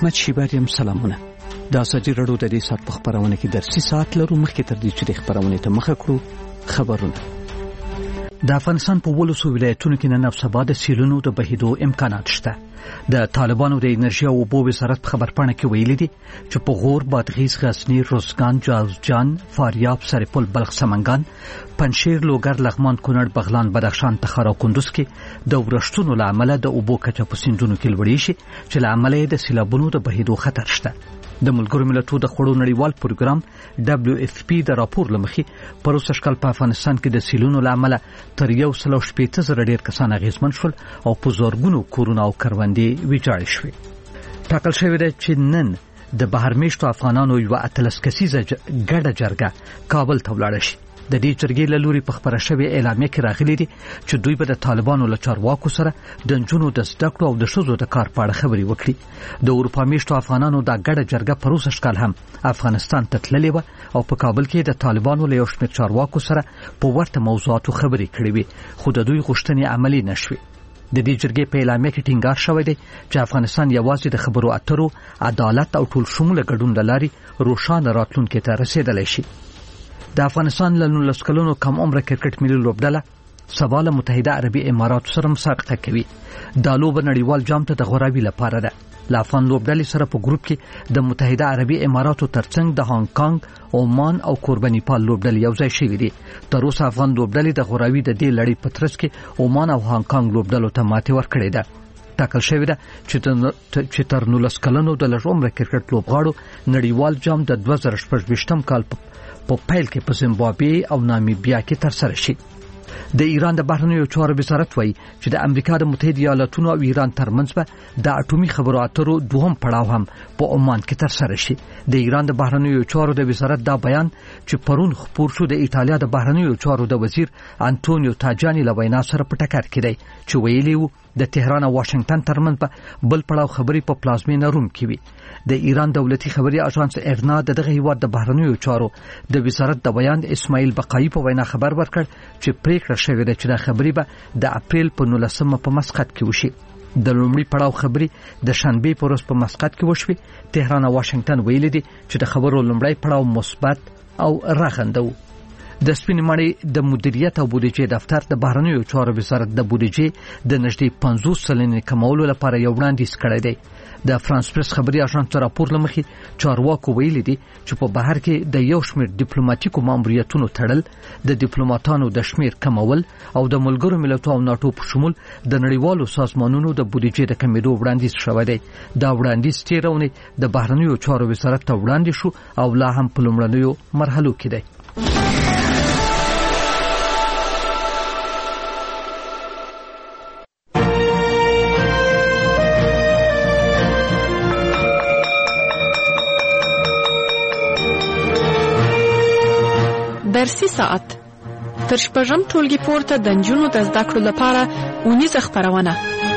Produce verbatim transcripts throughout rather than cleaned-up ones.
احمد شیبر یم. سلامونه. دا سجی رډو د دې سات په خبرونه کې درسي سات لرو. مخکې تر دې چې د خبرونه ته مخه کړو خبرونه. د افغانستان په ولسو ولایتونو کې نن سبا د سیلونو د بهیدو امکانات شته. د طالبانو د انرژي او اوبو وزارت په خبرپاڼه کې ویلي دي چې په غور، بادغیس، غزنی، روزګان، جوزجان، فاریاب، سرپل، بلخ، سمنګان، پنجشیر، لوګر، لغمان، کونړ، بغلان، بدخشان، تخار او کندوز کې د ورښتونو له امله د اوبو کچه په سیندونو کې لوړې شي چې له امله د سیلابونو د بهیدو خطر شته. د ملګرو ملتونو د خوړو نړیوال پروګرام دبليو اف پی د راپور لمخې پروسه شکل په افغانستان کې د سیلونو له امله تر یو سل او شپېته زره ډیر کسان اغېزمن شول او په زورګونو کورونه او کروندې ویجاړې شوې. ټاکل شوې ده چې نن د بهر میشتو افغانانو یو اتلس کسیزه ګډه جرګه کابل ته ولاړه شي. د دې جرګې له لوري په خبره شوې اعلامیه کې راغلي دي چې دوی به د طالبانو له چارواکو سره د نجونو د زده کړو او د ښځو د کار په اړه خبرې وکړي. د اروپا میشتو افغانانو دا ګډه جرګه پروسه شکل هم افغانستان ته تللې وه او په کابل کې د طالبانو له یو شمېر چارواکو سره په ورته موضوعاتو خبرې کړې وې، خو د دوی غوښتنې عملي نشوې. د دې جرګې په اعلامیه کې ټینګار شوی دی چې افغانستان یوازې د خبرو اترو، عدالت او ټول شموله ګډون له لارې روښانه راتلونکي ته رسېدلی شي. د افغانستان له نولس کلونو کم عمره کرکټ ملي لوبډله سبا له متحده عربي اماراتو سره مسابقه کوي. دا لوبه نړیوال جام ته د غوراوي لپاره ده. له افغان لوبډلې سره په ګروپ کې د متحده عربي اماراتو ترڅنګ د هانګ کانګ، عمان او کوربنیپال لوبډلې یو ځای شوي دي. تر اوسه افغان لوبډلې د غوراوي د دې لړۍ په ترڅ کې عمان او هانګ کانګ لوبډلو ته ماتې ورکړې ده. ټاکل شوې ده چې تر نولس کلونو د لږ عمره کرکټ لوبغاړو نړیوال جام د دوه زره شپږویشتم کال په پیل کې په زیمبابوې او نامیبیا کې ترسره شي. د ایران د بهرنیو چارو وزارت وایي چې د امریکا د متحده ایالاتونو او ایران ترمنځ به د اټومي خبرو اترو دوهم پړاو هم په عمان کې ترسره شي. د ایران د بهرنیو چارو د وزارت دا بیان چې پرون خپور شو د ایتالیا د بهرنیو چارو د وزیر انټونیو تاجانی له وینا سره په ټکر کې دی چې ویلي وو د تهران او واشنگټن ترمنځ به بل پړاو خبري په پلازمینه روم کې وي. د ایران دولتي خبري اژانس ارنا د دغه هیواد د بهرنیو چارو د وزارت د بیان اسماعیل بقایي په وینا خبر ورکړ چې پریکړه شوې ده چې د خبري به د اپریل په نولسمه په مسقط کې وشي. د لومړي پړاو خبري د شنبه په ورځ په مسقط کې وشوي. تهران او واشنگټن ویلي دي چې د خبرو لومړی پړاو مثبت او رغنده و. د سپینې ماڼۍ د مدیریت او بودیجې دفتر د بهرنیو چارو وزارت د بودیجې د نږدې پنځوس سلنې کمولو لپاره یو وړاندیز کړی دی. د فرانس پریس خبري اژانس راپور لمخې چارواکو ویلي دي چې په بهر کې د یو شمېر ډیپلوماټیکو ماموریتونو تړل، د ډیپلوماټانو د شمېر کمول او د ملګرو ملتونو او ناټو په شمول د نړیوالو سازمانونو د بودیجې د کمیدو وړاندیز شوی دی. دا وړاندیز تېره اونۍ د بهرنیو چارو وزارت ته وړاندې شو او لا هم په لومړنیو مرحلو کې دی. درسي ساعت تر شپږم ټولګي پورته د نجونو د زده کړو لپاره اونیزه خپرونه.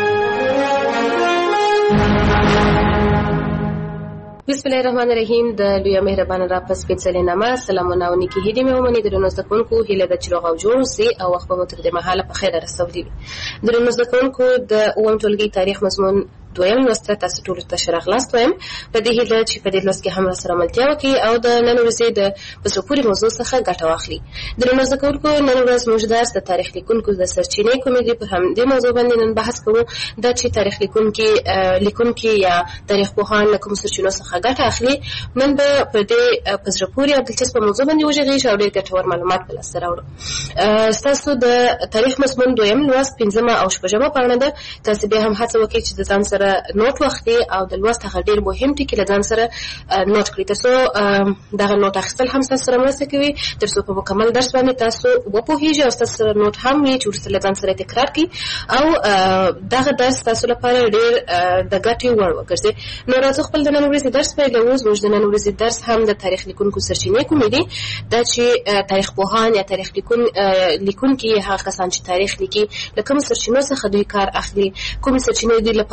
بسم الله الرحمن الرحیم. د لوی مهربان را پس سپېڅلې نامه سلامونه او نیکی هیلې مې ومني. درنو زده کوونکو هیله ده چې روغ او جوړ اوسئ او وخت به مو تر دې مهاله په خیر رسولي وي. درنو زده کوونکو د اووم ټولګي تاریخ مضمون دویم لوست تاسو ټول ته شرغلاست وایم. په دې هیله چې په دې لوست کې هم سره ملتیا وکړي او د نن ورځې د پسو پوری موضوع څخه ګټه واخلي. درنو زده کوونکو نن ورځ موږ درس د تاریخ لیکونکو د سرچینې کمیټې په هم دې موضوع باندې نن بحث کوو. دا چې تاریخ لیکونکي لیکونکي یا تاریخ پوهان له کوم سرچینو څخه ګټه اخلي. نن به په دې پسو پوری او دلچسپه موضوع باندې وژغېږو او ډېر ګټور معلومات به لاسته راوړو. ستاسو د تاریخ مضمون دویم لوست پنځمه او شپږمه پاڼه ده. تاسو به هم هڅه وکړئ چې د ځان سره نوٹ وخت او د لوست هغه ډیر مهم ټکي له ځان سره نوٹ کړئ ترڅو دغه نوٹ اخیستل هم تاسو سره مرسته کوي ترڅو په مکمل درس باندې تاسو وپوهیږئ او تاسو سره نوٹ هم وي چې ورسره له ځان سره تکرار کړئ او دغه درس تاسو لپاره ډیر د ګټې وړ وګرځي. نو راځو خپل د نن ورځې درس پیلوو. زموږ د نن ورځې درس هم د تاریخ لیکونکو سرچینې کومې دي. دا چې تاریخ پوهان یا تاریخ لیکون لیکونکي هغه کسان چې تاریخ لیکي له کوم سرچینو څخه دوی کار اخلي، کوم سرچینې دوی لپاره اسانه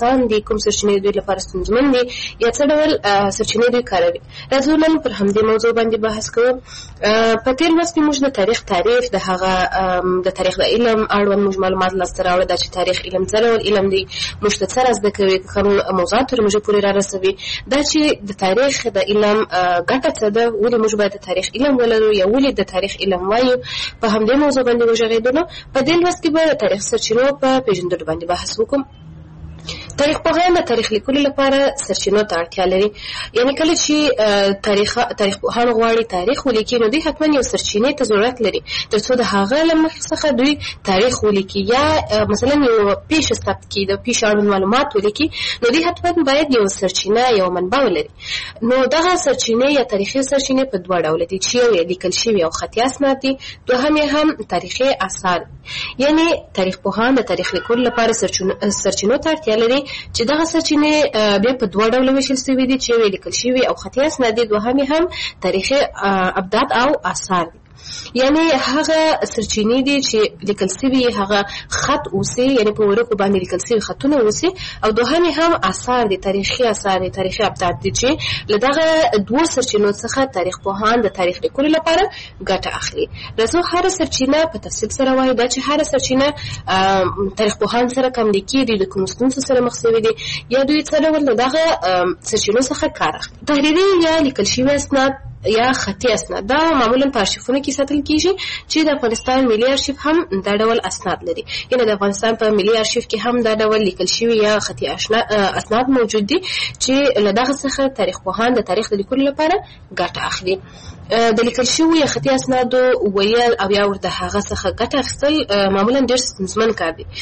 پوهان دي، کوم سرچینې دوی لپاره ستونزمن دي یا څه ډول سرچینې دوی کاروي. راځو نن پر همدې موضوع باندې بحث کوو. په تېر لوست کې موږ د تاریخ تعریف، د هغه د تاریخ د علم اړوند موږ معلومات لاسته راوړل، دا چې تاریخ علم څه ډول علم دی، موږ ته څه را زده کوي، کوم موضوعات تر موږ پورې را رسوي، دا چې د تاریخ د علم ګټه څه ده، ولې موږ باید د تاریخ علم ولرو یا ولې د تاریخ علم وایو. په همدې موضوع باندې وغږېدلو. په دې لوست کې به د تاریخ سرچینو په پېژندلو باندې بحث وکړو. تاریخ پوهان د تاریخ لیکلو لپاره سرچینو ته اړتیا لري. یعنی کله چې تاریخ تاریخ پوهان غواړي تاریخ ولیکي، نو دوی حتما یو سرچینې ته ضرورت لري ترڅو د هغه له مخې څخه دوی تاریخ ولیکي یا مثلا یو پیښه ثبت کړي، د پیښې اړوند معلومات ولیکي، نو دوی حتما باید یو سرچینه یو منبع ولري. نو دغه سرچینې یا تاریخي سرچینې په دوه ډوله دي، چې یو لیکل شوي او خطي اسناد دي، دوهم یې هم تاریخي آثار. یعنی تاریخ پوهان د تاریخ لیکلو لپاره سرچینو ته اړتیا لري چې دغه سرچینې بیا په دوه ډوله ویشل شوي دي، چې یو لیکل شوي او خطي اسناد دي، دوهم یې هم تاریخي ابدات او آثار دي. یعنی هغه سرچینې دي چې لیکل شوي هغه خط اوسي، یعنی په ورقو باندې لیکل شوي خطونه اوسي، او دوهم هم آثار دي، تاریخي آثار دي، تاریخي ابدات دي، چې له دغه دوه سرچینو څخه تاریخ پوهان د تاریخ لیکلو لپاره ګټه اخلي. راځو هر سرچینه په تفصیل سره وایو، دا چې هر سرچینه تاریخ پوهان سره کوم لیکي دي، د کوم ستونزو سره مخ شوي دي، یا دوی څه ډول له دغه سرچینو څخه کار اخلي. تحریري یا لیکل شوي اسناد یا خطي اسناد دا معمولا په ارشیفونو کې ساتل کیږي، چې د افغانستان ملي ارشیف هم دا ډول اسناد لري. یعنی د افغانستان په ملي ارشیف کې هم دا ډول لیکل شوي یا خطي اسناد موجود دي، چې له دغه څخه تاریخ پوهان د تاریخ د لیکلو لپاره ګټه اخلي. د لیکل شوي یا خطي اسنادو ویل او یا ورته هغه څخه ګټه اخیستل معمولا ډېر ستونزمن کار دی،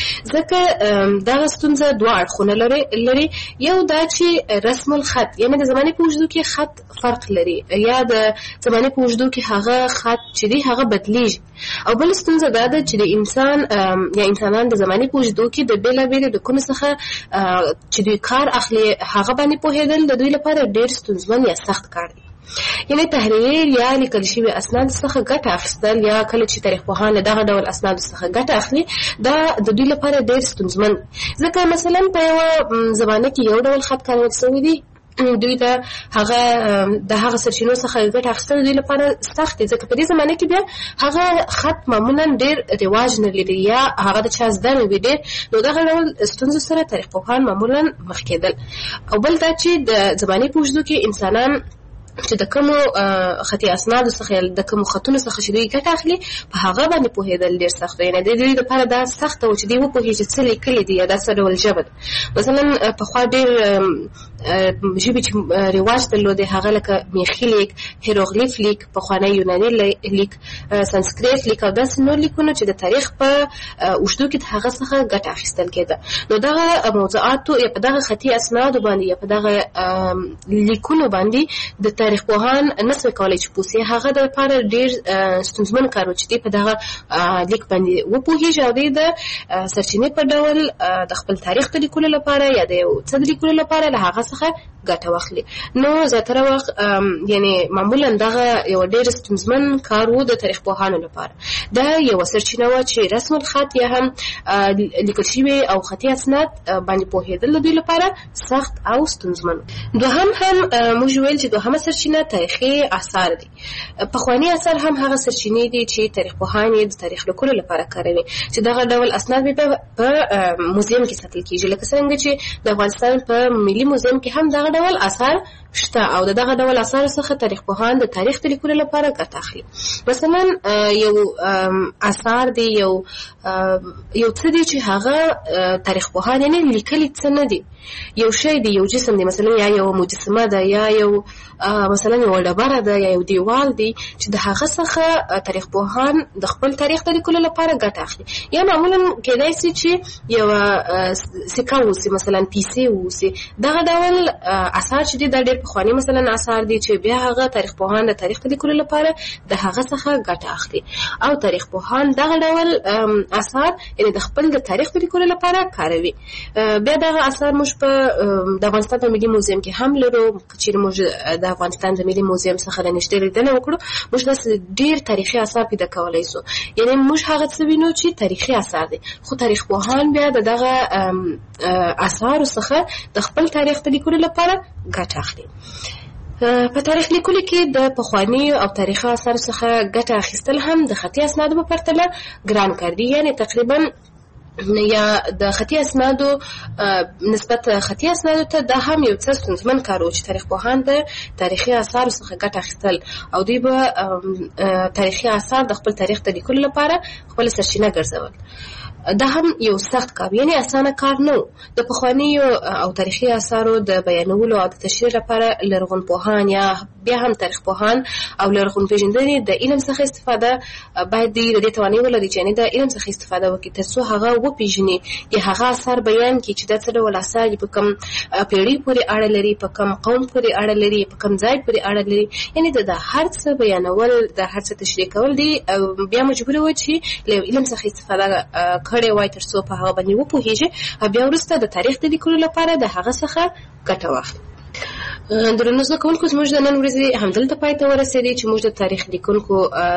ځکه دغه ستونزه دوه اړخونه لري. یو دا چې رسم الخط، یعنی د زمانې په اوږدو کې خط فرق لري، یا د زمانې په اوږدو کې هغه خط چې دی هغه بدلیږي. او بل ستونزه دا ده چې د انسان یا انسانان د زمانې په اوږدو کې د بېلابېلو ډګونو څخه چې دوی کار اخلي هغه باندې پوهېدل د دوی لپاره ډېر ستونزمن یا سخت کار دی. یعنی تحریر یا لیکل شوي اسناد څخه ګټه اخیستل، یا کله چې تاریخ پوهان له دغه ډول اسنادو څخه ګټه اخلي، دا د دوی لپاره ډېر ستونزمن، ځکه مثلا په یوه زمانه کې یو ډول خط کارول شوی دی، دوی ته هغه د هغه سرچینو څخه ګټه اخیستل دوی لپاره سخت دي، ځکه په دې زمانه کې بیا هغه خط معمولا ډېر رواج نه لري یا هغه د چا زده نه وي ډېر، نو دغه ډول ستونزو سره تاریخ پوهان معمولا مخ کېدل. او بل دا چې د زمانې په اوږدو کې انسانان چې د کومو خطي اسنادو څخه د کومو خطونو څخه چې دوی ګټه اخلي په هغه باندې پوهېدل ډېر سخت دی. یعنې د دوی لپاره دا سخته وه چې دوی وپوهېږي چې څه لیکلي دي یا دا څه ډول ژبه ده. مثلا پخوا ډېر ژبې چې رواج درلودې هغه لکه میخي لیک، هیروغلیف لیک، پخوانی یوناني لیک، سانسکریت لیک او داسې نور لیکونه چې د تاریخ په اوږدو کې د هغه څخه ګټه اخیستل کېده. نو دغه موضوعاتو یا په دغه خطي اسنادو باندې یا په دغه لیکونو باندې د تاریخ پوهان نسوي کولی چې پوسي هغه د لپاره ډېر ستونزمن کار و چې دی په دغه لیک باندې وپوهېږي او دی د سرچینې په ډول د خپل تاریخ د لیکلو لپاره یا د یو څه د لیکلو لپاره له هغه څخه ګټه واخلي. نو زیاتره وخت یعنې معمولا دغه یو ډېر ستونزمن کار و د تاریخ پوهانو لپاره. دا یوه سرچینه وه چې رسم الخط یا هم لیکل شوي او خطي اسناد باندې پوهېدل د دوی لپاره سخت او ستونزمن. دوهم هم موږ ویل چې دوهمه سرچینه تاریخي آثار دي. پخواني آثار هم هغه سرچینې دي چې تاریخ پوهان یې د تاریخ لیکلو لپاره کاروي، چې دغه ډول اسناد په موزیم کې ساتل کېږي، لکه څنګه چې د افغانستان په ملي موزیم کې هم دغه ډول آثار شته او د دغه ډول آثار څخه تاریخ پوهان د تاریخ د لیکلو لپاره ګټه اخلي. مثلا یو آثار دی، یو یو څه دی چې هغه تاریخ پوهان یعنې لیکلي څه نه دي، یو شی دی، یو جسم دی، مثلا یا یو مجسمه ده یا یو مثلا یو ډبره ده یا یو دیوال دی چې د هغه څخه تاریخ پوهان د خپل تاریخ د لیکلو لپاره ګټه اخلي. یا معمولا کېدای شي چې یو سکه اوسي، مثلا پیسې اوسي، دغه ډول آثار چې دي دا ډېر پخواني مثلا آثار دي چې بیا هغه تاریخ پوهان د تاریخ د لیکلو لپاره د هغه څخه ګټه اخلي. او تاریخ پوهان دغه ډول اثار یعنی د خپل د تاریخ د لیکلو لپاره کاروي. بیا دغه اثار موږ په د افغانستان په ملي موزیم کې هم لرو. چې موږ د افغانستان د ملي موزیم څخه نشته لیدنه وکړو، موږ داسې ډیر تاریخي اثار پیدا کولای شو. یعنی موږ هغه څه وینو چې تاریخي اثار دي، خو تاریخ پوهان بیا دغه اثار څخه د خپل تاریخ د لیکلو لپاره ګټه اخلي. په تاریخ لیکلو کې د پخواني او تاریخي اثار څخه ګټه اخیستل هم د خطي اسنادو په پرتله ګران کار دي. یعنی تقریبا یا د خطي اسنادو نسبت خطي اسنادو ته دا هم یو څه ستونزمن کار و چې تاریخ پوهان د تاریخي اثارو څخه ګټه اخیستل او دوی به تاریخي اثار د خپل تاریخ د لیکلو لپاره خپل سرچینه ګرځول. دا هم یو سخت کار، یعنی اسانه کار نه و. د پخوانیو او تاریخي اثارو د بیانولو او د تشریح لپاره لرغونپوهان یا بیا هم تاریخ پوهان او لرغونپېژندنې د علم څخه استفاده باید د دې توانایي ولري چې د علم څخه استفاده وکړي تر څو هغه وپېژني یا هغه اثار بیان کړي چې دا څه ډول اثار په کوم پیړۍ پورې اړه لري، په کوم قوم پورې اړه لري، په کوم ځای پورې اړه لري. یعنی د هر څه بیانول، د هر څه تشریح کول دي بیا مجبور و چې له علم څخه استفاده کړي وای تر څو په هغه باندې وپوهیږي، بیا وروسته د تاریخ د لیکلو لپاره د هغه څخه ګټه واخلي. درنو زده کوونکو، زموږ د نن ورځې همدلته پای ته ورسېدی چې موږ د تاریخ لیکونکو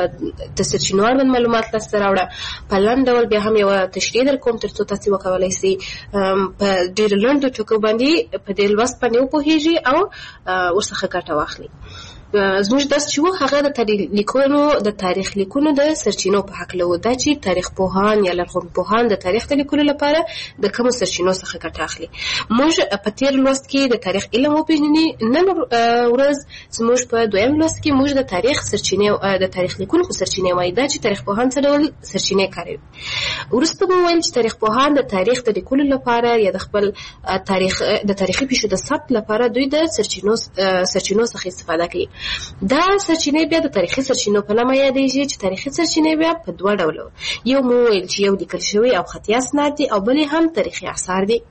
د سرچینو اړوند معلومات لاسته راوړه. په لنډ ډول بیا هم یوه تشریح در کوم تر څو تاسې وکولی سئ په ډېرو لنډو ټکو باندې په دې لوست باندې وپوهیږي او ورڅخه ګټه واخلي. زموږ درس چې و هغه د تاریخ لیکونو د تاریخ لیکونو د سرچینو په هکله و، دا چې تاریخ پوهان یا لرغونپوهان د تاریخ د لیکلو لپاره د کومو سرچینو څخه ګټه اخلي. موږ په تېر لوست کې د تاریخ علم وپېژني، نن ورځ زموږ په دویم لوست کې موږ د تاریخ سرچینې د تاریخ لیکونکو سرچینې وایي، دا چې تاریخ پوهان څه ډول سرچینې کاروي. وروسته به وویل چې تاریخ پوهان د تاریخ د لیکلو لپاره یا د خپل تاریخ د تاریخي پیښو د ثبت لپاره دوی د سرچینو سرچینو څخه استفاده کوي. دا سرچینې بیا د تاریخي سرچینو په نامه یادېږي چې تاریخي سرچینې بیا په دوه ډوله، یو مو ویل چې یو لیکل شوی او خطي اسناد دي او بلې هم تاریخي اثار دي.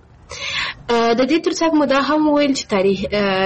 د دې ترڅنګ مو دا هم ویل چې تاریخ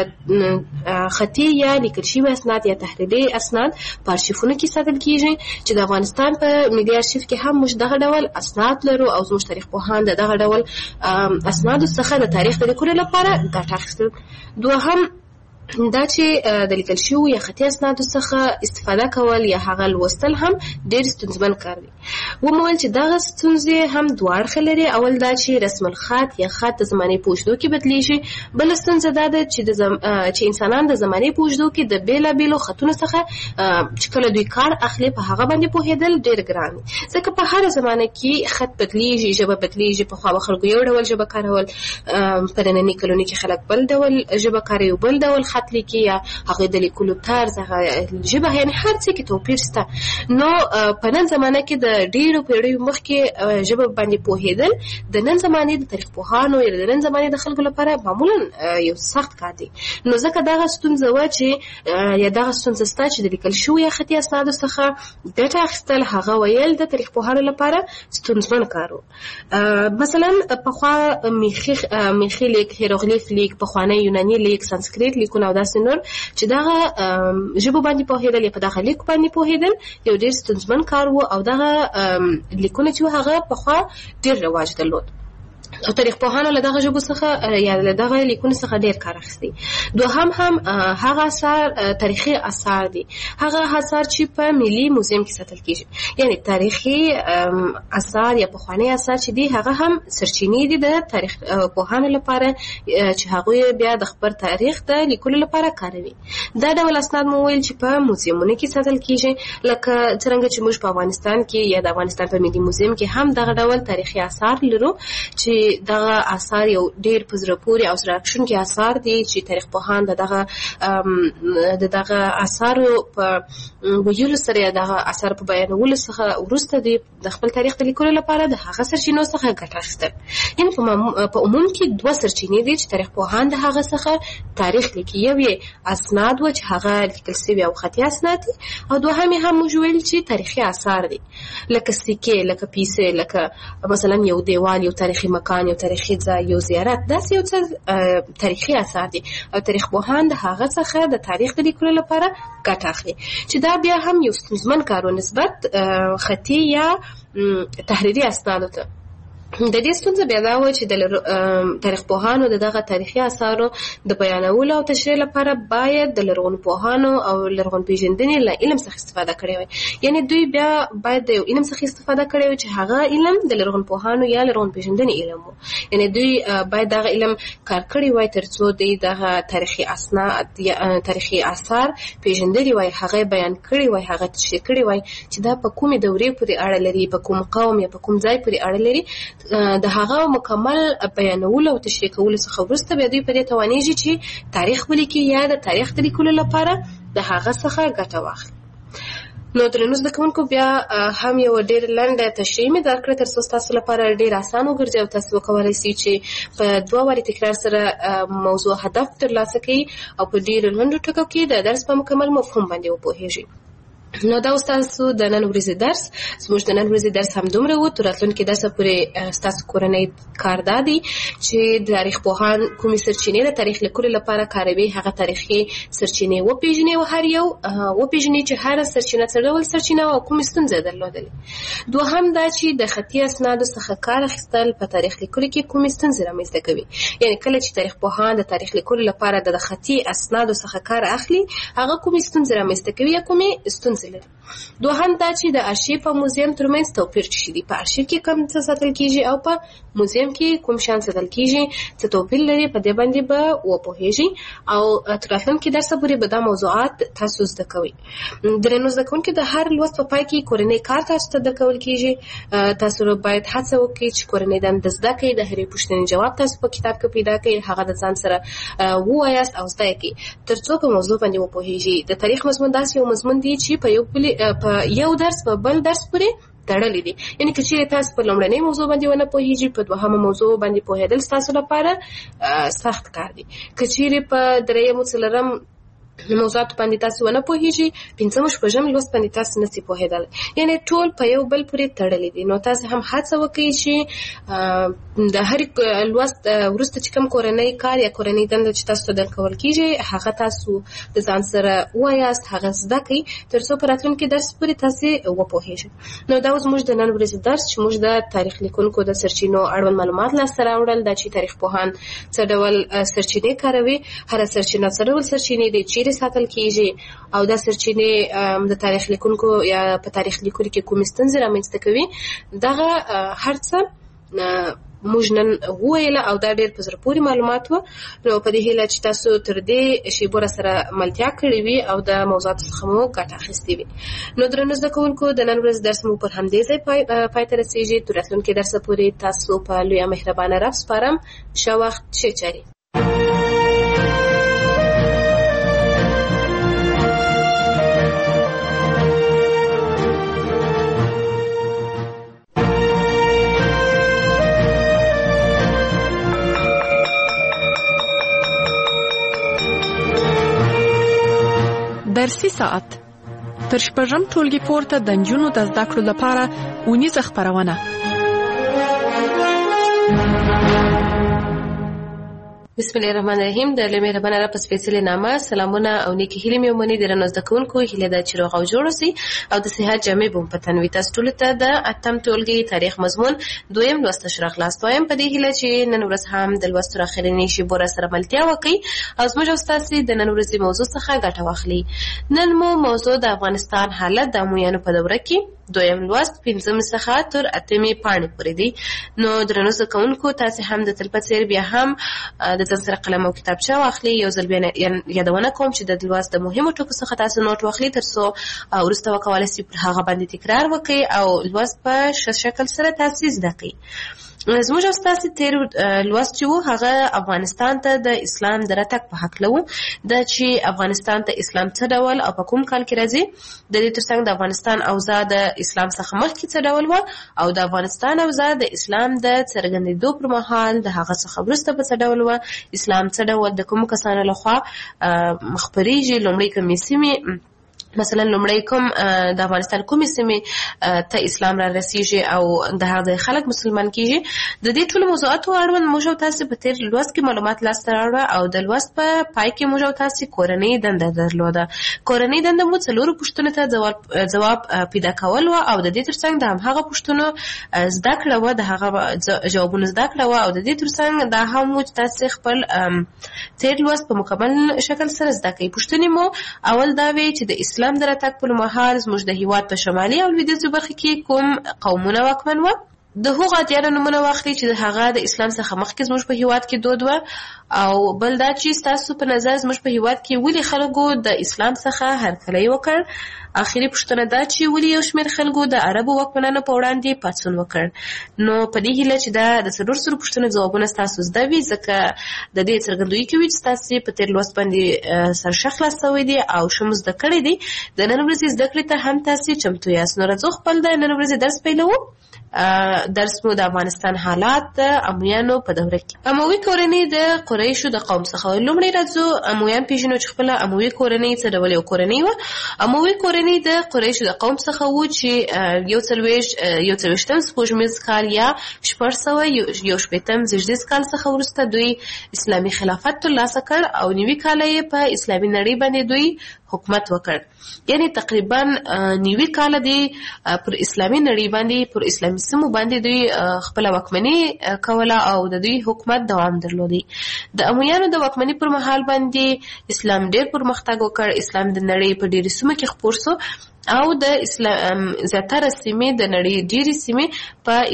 خطي یا لیکل شوي اسناد یا تحریري اسناد په ارشیفونو کې ساتل کیږي، چې د افغانستان په ملي ارشیف کې هم موږ دغه ډول اسناد لرو او زموږ تاریخ پوهان د دغه ډول اسنادو څخه د تاریخ د لیکلو لپاره ګټه اخیستل. دوهم دا چې د لیکل شوي یا خطي اسنادو څخه استفاده کول یا هغه لوستل هم ډېر ستونزمن کار دی. ومویل چې دغه ستونزې هم دوه اړخه لري. اول دا چې رسم الخط یا خط د زمانې په اوږدو کې بدلیږي، بله ستونزه دا ده چې د زم... چې انسانان د زمانې په اوږدو کې د بېلابېلو خطونو څخه چې کله دوی کار اخلي په هغه باندې پوهېدل ډېر ګران دي، ځکه په هره زمانه کې خط بدلیږي، ژبه بدلیږي. پخوا به خلکو یو ډول ژبه کارول، په ننني کلونو کې خلک بل ډول ژبه کاروي، بل ډول خط لیکي یا هغه د لیکلو طرز، هغه ژبه، یعنی هر څه کې توپیر شته. نو په نن زمانه کې د ډېرو پیړیو مخکې ژبه باندې پوهېدل د نن زمانې د تاریخ پوهانو یا د نن زمانې د خلکو لپاره معمولا یو سخت کار دی. نو ځکه دغه ستونزه وه چې یا دغه ستونزه شته چې د لیکل شوي یا خطي اسنادو څخه ګټه اخیستل هغه ویل د تاریخ پوهانو لپاره ستونزمن کار و. مثلا پخوا میخي میخي لیک، هیروغلیف لیک، پخوانی یوناني لیک، سانسکریت لیکونه او داسې نور چې دغه ژبو باندې پوهېدل یا په دغه لیک باندې پوهېدل یو ډېر ستونزمن کار و او دغه لیکونه چې هغه پخوا ډېر رواج درلود او تاریخ پوهانو له دغه ژبو څخه یا له دغه لیکونو څخه ډېر کار اخیستی. دوهم هم هغه اثار تاریخي اثار دي، هغه اثار چې په ملي موزیم کې ساتل کېږي. یعنی تاریخي اثار یا پخواني اثار چې دي هغه هم سرچینې دي د تاریخ پوهانو لپاره چې هغوی بیا د خپل تاریخ د لیکلو لپاره کاروي. دا ډول اسناد مو ویل چې په موزیمونو کې ساتل کېږي، لکه څرنګه چې موږ په افغانستان کې یا د افغانستان په ملي موزیم کې هم دغه ډول تاریخي اثار لرو چې دغه اثار یو ډېر په زړه پورې او زړه راښکونکي اثار دي چې تاریخ پوهان د دغه د دغه اثارو په ویلو سره یا دغه اثار په بیانولو څخه وروسته دوی د خپل تاریخ د لیکلو لپاره د هغه سرچینو څخه ګټه اخیستل. یعنې په عموم کې دوه سرچینې دي چې تاریخ پوهان د هغه څخه تاریخ لیکي. یو یې اسناد و چې هغه لیکل سوي او خطي اسناد دي، او دوهم یې هم موږ ویل چې تاریخي اثار دي، لکه سکې، لکه پیسې، لکه مثلا یو دیوال، یو تاریخي مکان مکان یو تاریخي ځای یو زیارت داسې یو څه تاریخي اثار دي او تاریخ پوهان د هغه څخه د تاریخ د لیکلو لپاره ګټه اخلي چې دا بیا هم یو ستونزمن کار و نسبت خطي یا تحریري اسنادو ته. د دې ستونزه بیا دا و چې د تاریخ پوهانو د دغه تاریخي اثارو د بیانولو او تشریح لپاره باید د لرغون پوهانو او لرغون پیژندنې له علم څخه استفاده کړې وي. یعنی دوی بیا باید د علم څخه استفاده کړې وي چې هغه علم د لرغون پوهانو یا لرغون پیژندنې علم وو. یعنی دوی باید دغه علم کار کړی وای ترڅو دوی دغه تاریخي اسناد یا تاریخي آثار پیژندلي وای، هغه بیان کړی وای، هغه تشریح کړی وای چې دا په کومې دورې پورې اړه لري، په کوم قوم یا په کوم ځای پورې اړه لري. د هغه مکمل بیانولو او تشریح کولو څخه وروسته بیا دوی په دې توانیږي چې تاریخ ولیکي یا د تاریخ د لیکلو لپاره د هغه څخه ګټه واخلي. نو درنو زده کوونکو بیا هم یو ډېر لنډه تشریح مې درکړه ترڅو ستاسو لپاره ډېر اسان وګرځي او تاسو وکولای شئ چې په دوه وارې تکرار سره موضوع هدف ترلاسه کړئ او په ډېرو لنډو ټکو کې د درس په مکمل مفهوم باندې وپوهیږئ. نو دا ستاسو د نن ورځې درس زموږ د نن ورځې درس همدومره و. تر راتلونکي درسه پورې ستاسو کورنۍ کار دا دی چې د تاریخ پوهان کومې سرچینې د تاریخ لیکلو لپاره کاروي هغه تاریخي سرچینې وپېژني او هر یو وپېژني چې هره سرچینه څه ډول سرچینه او کومې ستونزې درلودلې. دوهم دا چې د خطي اسنادو څخه کار اخیستل په تاریخ لیکلو کې کومې ستونزې رامنځته کوي. یعنی کله چې تاریخ پوهان د تاریخ لیکلو لپاره د خطي اسنادو څخه کار اخلي هغه کومې ستونزې رامنځته کوي یا کومې ستونزې لري. دوهم دا چې د ارشیف او موزیم ترمنځ توپیر څه دی، په ارشیف کې کوم څه ساتل کیږي او په موزیم کې کوم شان ساتل کیږي، څه توپیر لري، په دې باندې به وپوهیږي او تر راتلونکي درسه پورې به دا موضوعات تاسو زده کوئ. درنو زده کوونکي د هر لوست په پای کې کورنۍ کار تاسو ته زده کول کیږي. تاسو باید هڅه وکړئ چې کورنۍ دنده زده کړئ، د هرې پوښتنې جواب تاسو په کتاب کې پیدا کړئ، هغه د ځان سره ووایاست او زده کړئ ترڅو په موضوع باندې وپوهیږئ. د تاریخ مضمون داسې یو مضمون دی چې په یو په یو درس په بل درس پورې تړلې دي. یعنی که چیرې تاسو په لومړنۍ موضوع باندې ونه پوهیږئ په دوهمه موضوع باندې پوهېدل ستاسو لپاره سخت کار دی. که چیرې په درېیم څلورم موضوعات باندې تاسو ونه پوهیږئ پنځم شپږم لوست باندې تاسو نشئ پوهېدلی. یعنی ټول په یو بل پورې تړلې دي. نو تاسو هم هڅه وکړئ چې د هر لوست وروسته چې کوم کورنۍ کار یا کورنۍ دنده چې تاسو ته درکول کیږي هغه تاسو د ځان سره ووایاست، هغه زده کړئ ترڅو په راتلونکي درس پورې تاسو وپوهیږئ. نو دا زموږ د نن ورځې درس چې موږ د تاریخ لیکونکو د سرچینو اړوند معلومات لاسته راوړل، دا چې تاریخ پوهان څه ډول سرچینې کاروي، هر سرچینه څه ډول سرچینې دي چې ساتل کیږي او دا سرچینې د تاریخ لیکونکو یا په تاریخ لیکلو کې کومې ستونزې رامنځته کوي. دغه هر څه موږ نن وویله او دا ډېر په زړه پورې معلومات وو. نو په دې هیله چې تاسو تر دې شیبو راسره ملتیا کړې وي او د موضوعاتو څخه مو ګټه اخیستې وي. نو درنو زده کوونکو د نن ورځې درس مو پر همدې ځای پای ته رسېږي. تر راتلونکي درسه پورې تاسو په لویه مهربانه رب سپارم. ښه وخت، ښې چارې. درسي ساعت تر شپږم ټولګي پورته د نجونو د زده کړو لپاره اونیزه خپرونه. بسم الله الرحمن الرحیم. د الله مهربانه را په سپېڅلې نامه سلامونه او نیکې هیلې مې ومني. درنو زده کوونکو هیله ده چې روغ او جوړ اوسئ او د صحت جامې به مو په تن وي. تاسو ټولو ته د اتم ټولګي تاریخ مضمون دویم لوست اشاره خلاص وایم په دې هیله چې نن ورځ هم د لوستو اخرنۍ شیبو راسره ملتیا وکړئ او زموږ او ستاسې د نن ورځې موضوع څخه ګټه واخلئ. نن مو موضوع د افغانستان حالت د امویانو په دوره کې دویم لوست پنځم څخه تر اتمې پاڼې پورې دی. نو درنو زده کوونکو تاسې هم د تل په څېر بیا هم د ځان سره قلم او کتابچه واخلئ. یو ځل بیا یادونه کوم چې د لوست د مهمو ټکو څخه تاسو نوټ واخلئ ترڅو وروسته وکولای شئ پر هغه باندې تکرار وکړئ او لوست په ښه شکل سره تاسې زده کړئ. زموږ او ستاسې تېر لوست چې و هغه افغانستان ته د اسلام د راتګ په هکله و. دا چې افغانستان ته اسلام څه ډول او په کوم کال کې راځي، د دې ترڅنګ د افغانستان اوضاع د اسلام څخه مخکې څه ډول وه او د افغانستان اوضاع د اسلام د څرګندېدو پر مهال د هغه څخه وروسته په څه ډول وه، اسلام څه ډول د کومو کسانو لخوا خپرېږي، لومړۍ کومې سیمې مثلا لومړی کوم د افغانستان کومې سیمې ته اسلام را رسیږي او د هغه خلک مسلمان کیږي. د دې ټولو موضوعاتو اړوند موږ او تاسو په تیر لوست کې معلومات لاسته راوړل او د لوست په پای کې موږ او تاسو کورنۍ دنده درلوده. کورنۍ دنده مو څلورو پوښتنو ته جواب جواب پیدا کول و او د دې ترڅنګ د همغه پوښتنو زده کړه و، د هغه جوابونه زده کړه و او د دې ترڅنګ دا هم چې تاسو خپل تیر لوست په مکمل شکل سره زده کړئ. پوښتنې مو اول دا وی چې د اسلام د راتګ په مهال زموږ د هیواد په شمالي او لویدیځو برخه کې کوم قومونه واکمن وو. د هغو اتیانو نومونه واخلي چې د هغه د اسلام څخه مخکې زموږ په هیواد کې دود و، او بل دا چې ستاسو په نظر زموږ په هیواد کې ولې خلکو د اسلام څخه هرکلی وکړ. اخیری پوښتنه دا چې ولې یو شمېر خلکو د عربو واکمنانو په وړاندې پاڅون وکړ. نو په دې هیله چې دا د څلور سلو پوښتنو ځوابونه ستاسو زده وي، ځکه د دې څرګندوي کوي چې ستاسو په تیر لوست باندې سرښه خلاصوي دي او ښه مو زده کړي دي. د نن ورځې زده کړې ته هم تاسو چمتو یاست. نو راځو خپل د نن ورځې درس پیلوو. درس مو د افغانستان حالات د امویانو په دوره کې. اموي کورنۍ د قریشو د قوم څخه. لومړی راځو امویان پیژنو چې خپل اموي کورنۍ څه ډول یو کورنۍ و. اموي کورنۍ د قریشو د قوم څخه و چې یو څلوېښت یو څلوېښتم سپوږمیز کال یا شپږ سوه یو شپېتم زیږدیز کال څخه وروسته دوی اسلامي خلافت ترلاسه کړ او نوي کاله یې په اسلامي نړۍ باندې دوی حکومت وکړ. یعنی تقریبا نوي کاله دی پر اسلامي نړۍ باندې پر اسلامي سیمو باندې دوی خپل واکمني کوله او د دوی حکومت دوام درلودي. د امویانو د واکمني پر مهال باندې اسلام ډېر پرمختګ وکړ. اسلام د نړۍ په ډېرو سیمو کې خپور شو او د اسلام زیاتره سیمې د نړۍ ډېرې سیمې په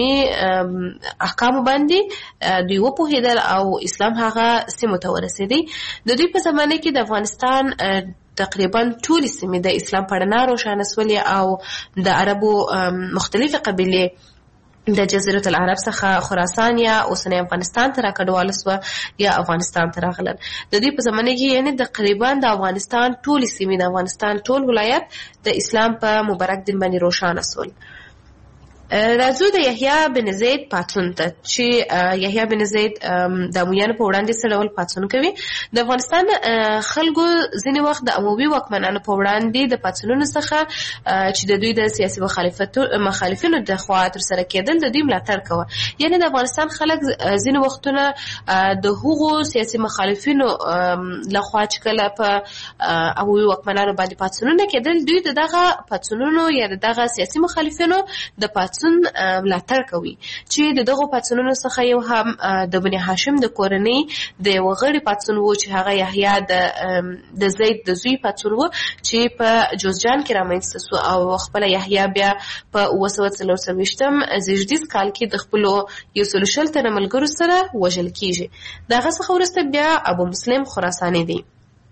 اسلامي احکامو باندې دوی وپوهېدل او اسلام هغه سیمو ته ورسېدی. د دوی په زمانه کې د افغانستان تقریبا ټولې سیمې د اسلام په رڼا روښانه شولې او د عربو مختلفې قبیلې د جزیرة العرب څخه خراسان یا اوسنی افغانستان ته راکډواله سوه یا افغانستان ته راغلل. د دوی په زمانه کې یعنې تقریبا د افغانستان ټولې سیمې د افغانستان ټول ولایت د اسلام په مبارک دین باندې روښانه شول. راځو د یحیی بن زید پاڅون ته چې یحیی بن زید د امویانو په وړاندې څه ډول پاڅون کوي. د افغانستان خلکو ځینې وخت د اموي واکمنانو په وړاندې د پاڅونونو څخه چې د دوی د سیاسي مخالفینو د خوا ترسره کېدل د دوی ملاتړ کوه. یعنې د افغانستان خلک ځینې وختونه د هغو سیاسي مخالفینو لخوا چې کله په اموي واکمنانو باندې پاڅونونه کېدل دوی د دغه پاڅونونو یا د دغه سیاسي مخالفینو د پاڅون ملاتړ کوي چې د دغو پاڅونونو څخه یو هم د بني هاشم د کورنۍ د یو غړي پاڅون و چې هغه یحیی د زید د زوی پاڅون و چې په جوزجان کې رامنځته سو او خپل یحیی بیا په اوه سوه څلور څلوېښتم زیږدیز کال کې د خپلو یو سلو شل تنه ملګرو سره وژل کیږي. د هغه څخه وروسته بیا ابو مسلم خراساني دی.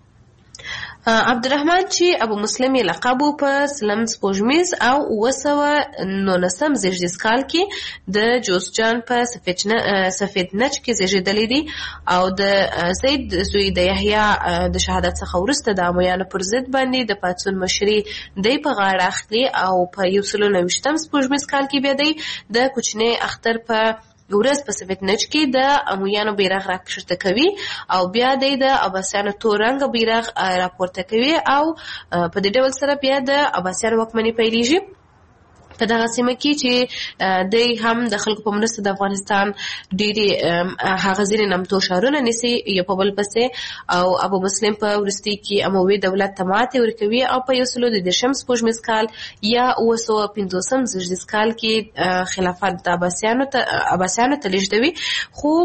عبدالرحمن چې ابو مسلم یې لقب په سلم سپوږمیز او اوه سوه نولسم زیږدیز کال کې د جوزجان په سفید نج کې زیږېدلی دی او د زید زوی د یحیی د شهادت څخه وروسته د امویانو پر ضد باندې د پاڅون مشري دی په غاړه اخلي او په یو سلو نوېشتم سپوږمیز کال کې بیا دی د کوچنی اختر په ورځ په سفید نج کې د امویانو بیرغ راکښته کوي او بیا دی د عباسیانو تور رنګه بیرغ راپورته کوي او په دې ډول سره بیا د عباسیانو واکمني پیلېږي په دغه سیمه کې چې دی هم د خلکو په مرسته د افغانستان ډېرې هغه ځینې نامتو ښارونه نیسي یو په بل پسې او ابو مسلم په وروستي کې اموي دولت ته ماتې ورکوي او په یو سلو د دېرشم سپوږمیز کال یا اوه سوه پنځوسم زیږدیز کال کې خلافت د عباسیانو ته عباسیانو ته لیږدوي. خو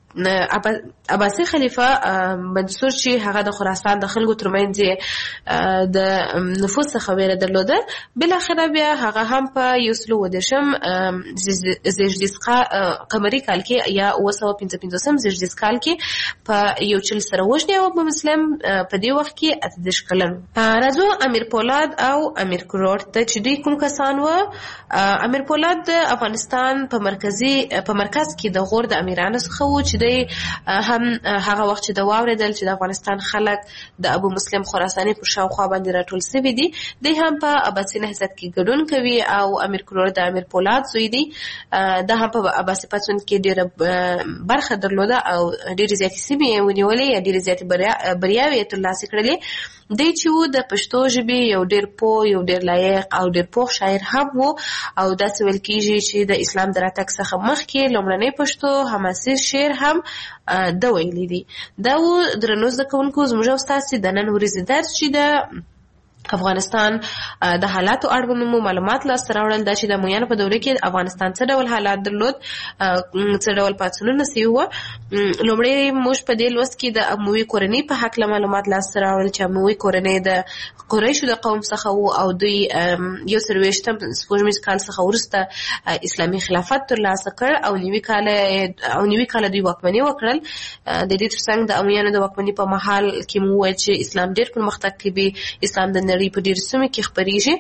عباسي خلیفه منصور چې هغه د خراسان د خلکو ترمنځ د نفوذ څخه ویره درلوده بالاخره بیا هغه هم په یو سلو اووه دېرشم زیږدیز قمري کال کې یا اوه سوه پنځه پنځوسم زیږدیز کال کې په یو چل سره وژني او ابو مسلم په دې وخت کې اته دېرش کلن. راځو امیر پولاد او امیر کروړ ته چې دوی کوم کسان وو. امیر پولاد د افغانستان په مرکزي په مرکز کې د غور د امیرانو څخه و چې دی هم هغه وخت چې د واوریدل چې د افغانستان خلک د ابو مسلم خراساني پر شاوخوا باندې راټول شوي دي، دی هم په عباسي نهضت کې ګډون کوي او امیر کروړ د امیر پولاد زوی دی. دا هم په عباسي پاڅون کې ډېره برخه درلوده او ډېرې زیاتې سیمې یې ونیولې یا ډېرې زیاتې بریاوې یې ترلاسه کړلې. دی چې و د پښتو ژبې یو ډېر پوه، یو ډېر لایق او ډېر پوه شاعر هم و او داسې ویل کېږي چې د اسلام د راتګ څخه مخکې لومړنی پښتو حماسي شعر هم ده ویلی دي. دا و درنو زده کوونکو زموږ او ستاسې د نن ورځې درس چې د افغانستان د حالاتو اړوند مو معلومات لاسته راوړل. دا چې د امویانو په دوره کې افغانستان څه ډول حالات درلود، څه ډول پاڅونونه سوي وو. لومړی موږ په دې لوست کې د اموي کورنۍ په هکله معلومات لاسته راوړل چې اموي کورنۍ د قریشو د قوم څخه وو او دوی یو څلوېښتم سپوږمیز کال څخه وروسته اسلامي خلافت ترلاسه کړ او نوي کاله او نوي کاله دوی واکمني وکړل. د دې ترڅنګ د امویانو د واکمني په مهال کې مو وویل چې اسلام ډېر پرمختګ کوي، اسلام د نړۍ په ډېرو سیمو کې خپرېږي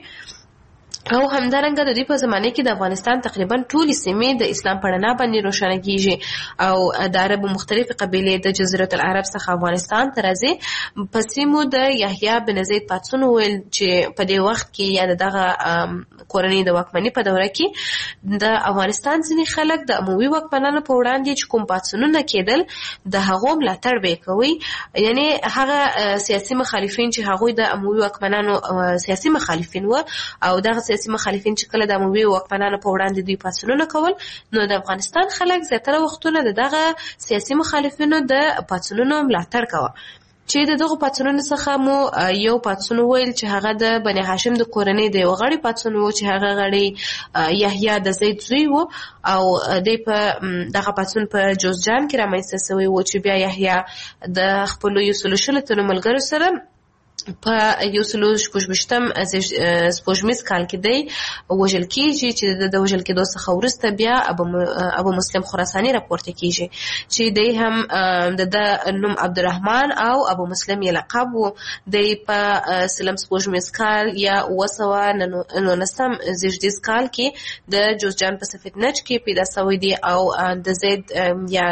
او همدارنګه د دې په زمانه کې د افغانستان تقریبا ټولې سیمې د اسلام په رڼا باندې روښانه کیږي او د عربو مختلفې قبیلې د جزیرة العرب څخه افغانستان ته راځي. په سیمو د یحیی بن زید پاڅون ویل چې په دې وخت کې یا دغه کورنۍ د واکمنۍ په دوره کې د افغانستان ځینې خلک د اموي واکمنانو په وړاندې چې کوم پاڅونونه کېدل د هغو ملاتړ به کوي، یعنی هغه سیاسي مخالفین چې هغوی د اموي واکمنانو سیاسي مخالفین و او دغه سیاسي مخالفین چې کله د اموي واکمنانو په وړاندې دوی پاڅونونه کول، نو د افغانستان خلک زیاتره وختونه د دغه سیاسي مخالفینو د پاڅونونو ملاتړ کوه. چې د دغه پاڅونونو څخه مو یو پاڅون ویل چې هغه د بني هاشم د کورنۍ د یو غړي پاڅون و چې هغه غړي یحیی د زید زوی و او د په دغه پاڅون په جوزجان کې رامنځته شوی و چې بیا یحیی د خپل یو سلو شلو تنو ملګرو سره په یو سلو شپږویشتم سپوږمیز کال کې دی وژل کېږي چې د وژل کېدو څخه وروسته بیا ابو مسلم خراساني راپورته کېږي چې دی هم د ده نوم عبدالرحمن او ابو مسلم یې لقب و. دی په سلم سپوږمیز کال یا اوه سوه نولسم زیږدیز کال کې د جوزجان په سفید نج کې پیدا شوی دی او د زید یا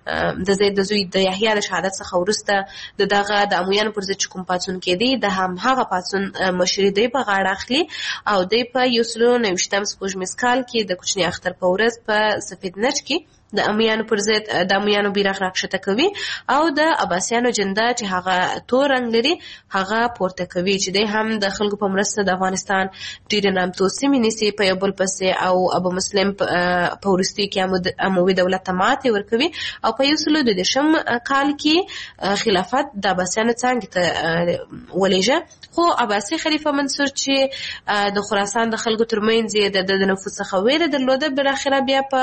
د زید د زوی د یحیی د شهادت څخه وروسته د دغه د امویانو پر ضد چې کوم پاڅون کې دی د هم هغه پاڅون مشري دی په غاړه اخلي او دی په یو سلو نویشتم سپوږمیز کال کې د کوچني اختر په ورځ په سفید نج کې د امیانو پر ضد د امیانو بیرغ راکښته کوي او د عباسیانو جنده چې هغه تور رنګ لري هغه پورته کوي چې دی هم د خلکو په مرسته د افغانستان ډېرې نامتو سیمې نیسي په یو بل پسې او ابو مسلم په وروستیو کې اموي دولت ته ماتې ورکوي او په یو سلو دوه دېرشم کال کې خلافت د عباسیانو څانګې ته ولېږه. خو عباسي خلیفه منصور چې د خراسان د خلکو ترمنځ یې د نفوذ څخه ویره درلوده، بالاخره بیا په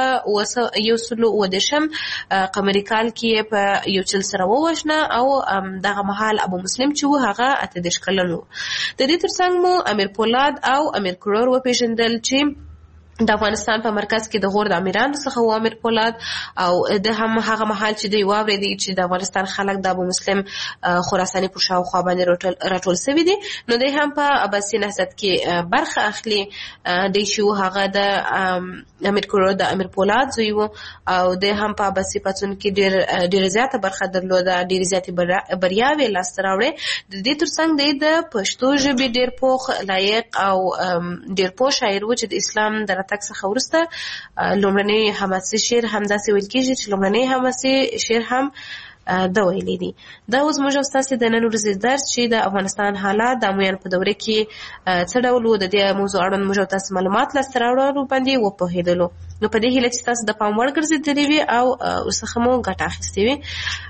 یو سلو اووه دېرشم قمري کال کې په یو چل سره ووژنه او دغه مهال ابو مسلم چې و هغه اته دېرش کلن و. د دې ترڅنګ مو امیر پولاد او امیر کروړ وپېژندل چې د افغانستان په مرکز کې د غور د امیرانو څخه و امیر پولاد او د هم هغه مهال چې دوی واورېدي چې د افغانستان خلک د ابو مسلم خراساني پر شاوخوا باندې راټول شوي دي، نو دی هم په عباسي نهضت کې برخه اخلي. دی چې و هغه د امیر کروړ د امیر پولاد زوی و او دی هم په عباسي پاڅون کې ډېر ډېره زیاته برخه درلوده، ډېرې زیاتې بریاوې لاسته راوړې. د دې ترڅنګ دی د پښتو ژبې ډېر پوخ لایق او ډېر پوه شاعر و چې د اسلام د تک څخه وروسته لومړنی حماسي شعر هم داسې ویل کېږي چې لومړنی حماسي شعر هم دا ویلي دي. دا اوس موږ او ستاسې د نن ورځې درس چې د افغانستان حالات د امویانو په دوره کې څه ډول و، د دې موضوع اړوند موږ او تاسې معلومات لاسته راوړلو باندې وپوهېدلو. نو په دې هیله چې تاسو د پام وړ ګرځېدلې وي او ورڅخه مو ګټه اخیستې وي.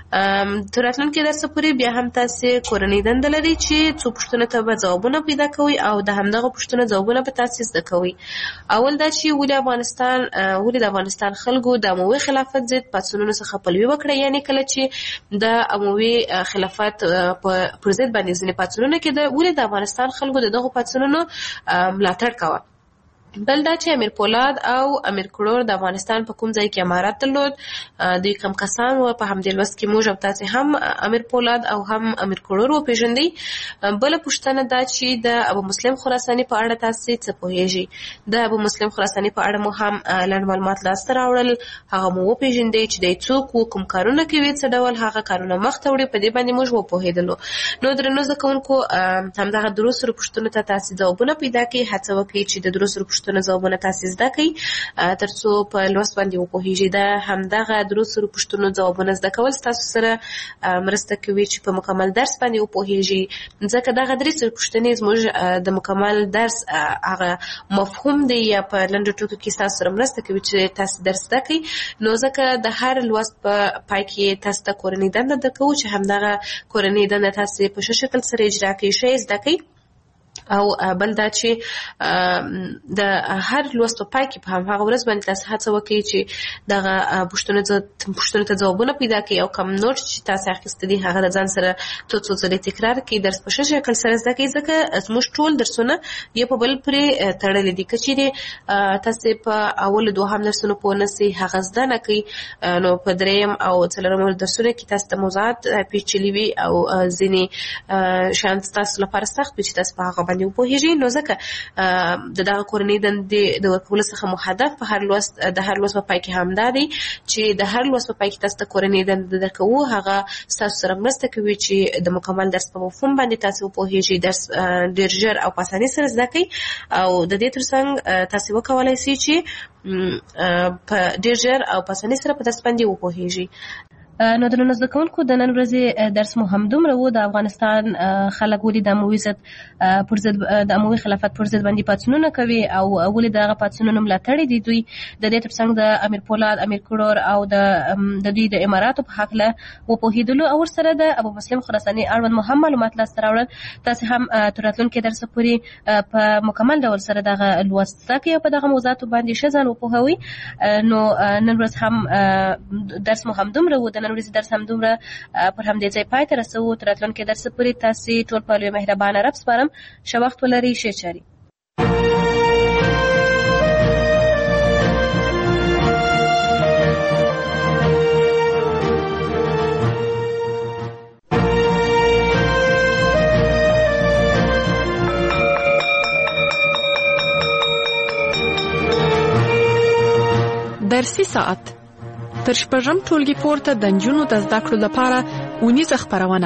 تر راتلونکي درسه پورې بیا هم تاسې کورنۍ دنده لرئ چې څو پوښتنو ته به ځوابونه پیدا کوئ او د همدغه پوښتنو ځوابونه به تاسې زده کوئ. اول دا چې ولې افغانستان ولې د افغانستان خلکو د اموي خلافت ضد پاڅونونو څخه پلوي وکړه، یعنې کله چې د اموي خلافت پر ضد باندې ځینې پاڅونونه کېده ولې د افغانستان خلکو د دغو پاڅونونو ملاتړ کوه. بل دا چې امیر پولاد او امیر کروړ د افغانستان په کوم ځای کې امارات درلود. دوی کم کسان و په همدې لوست کې موږ او تاسې هم امیر پولاد او هم امیر کروړ وپېژندئ. بله پوښتنه دا چې د ابو مسلم خراساني په اړه تاسې څه پوهېږئ؟ د ابو مسلم خراساني په اړه مو هم لنډ معلومات لاسته راوړل، هغه مو وپېژندئ چې دی څوک و، کوم کارونه کوي، څه ډول هغه کارونه مخته وړي، په دې باندې موږ وپوهېدلو. نو درنو زده کوونکو همدغه درو سرو پوښتنو ته تاسې ځوابونه پیدا کړئ. هڅه وکړئ چې د درو سرو پوښتنو ځوابونه تاسې زده کړئ تر څو په لوست باندې وپوهېږئ. د همدغه درو سرو پوښتنو ځوابونه زده کول ستاسو سره مرسته کوي چې په مکمل درس باندې وپوهېږئ، ځکه دغه درې سرو پوښتنې زموږ د مکمل درس هغه مفهوم دی یا په لنډو ټکو کې ستاسو سره مرسته کوي چې تاسې درس زده کړئ. نو ځکه د هر لوست په پای کې تاسو ته کورنۍ دنده درکوو چې همدغه کورنۍ دنده تاسې په ښه شکل سره اجرا کړئ، ښه یې زده کړئ. او بل دا چې د هر لوست په پای کې په هماغه ورځ باندې تاسو هڅه وکړئ چې دغه پوښتنو ته ځوابونه پیدا کړئ او کوم نوټ چې تاسو اخیستی دي هغه د ځان سره څو څو ځلې تکرار کړئ، درس په ښه شکل سره زده کړئ، ځکه زموږ ټول درسونه یو په بل پورې تړلي دي. که چیرې تاسې په اولو دوهم درسونو پوه نه سئ، هغه زده نه کړئ، نو په دریم او څلورم درسونو کې تاسو ته موضوعات پیچلي وي او ځینې شیان ستاسو لپاره سخت وي چې تاسو په هغه باندې وپوهېږئ. نو ځکه د دغه کورنۍ دندې د ورکولو څخه مو هدف په هر لوست د هر لوست په پای کې همدا دی چې د هر لوست په پای کې تاسو ته کورنۍ دنده درکوو، هغه ستاسو سره مرسته کوي چې د مکمل درس په مفهوم باندې تاسو وپوهېږئ، درس ډېر ژر او په اسانۍ سره زده کړئ. او د دې ترڅنګ تاسو وکولای شئ چې په ډېر ژر او په اسانۍ سره په درس باندې وپوهېږئ. نو درنو زده کوونکو د نن ورځې درس مو همدومره و. د افغانستان خلک ولې د اموي ضد پر ضد د اموي خلافت پر ضد باندې پاڅونونه کوي او ولې دغه پاڅونونو ملاتړ دي دوی، د دې ترڅنګ د امیر پولاد، امیر کروړ او د د دوی د اماراتو په حق له وپوهېدلو او ورسره د ابو مسلم خراساني اړوند مو هم معلومات لاسته راوړل. تاسې هم تر راتلونکي درسه پورې په مکمل ډول سره دغه لوست زده کړئ او په دغه موضوعاتو باندې ښه ځان وپوهوئ. نو نن ورځ هم درس مو همدومره و. د نن ورځې درس همدومره پر همدې ځای پای ته رسوو. تر راتلونکي درسه پورې تاسې ټول په لوی مهربانه رب سپارم. ښه وخت ولرئ، ښې چارې. درسي ساعت تر شپږم ټولګي پورته د نجونو د زده کړو لپاره اونیزه خپرونه.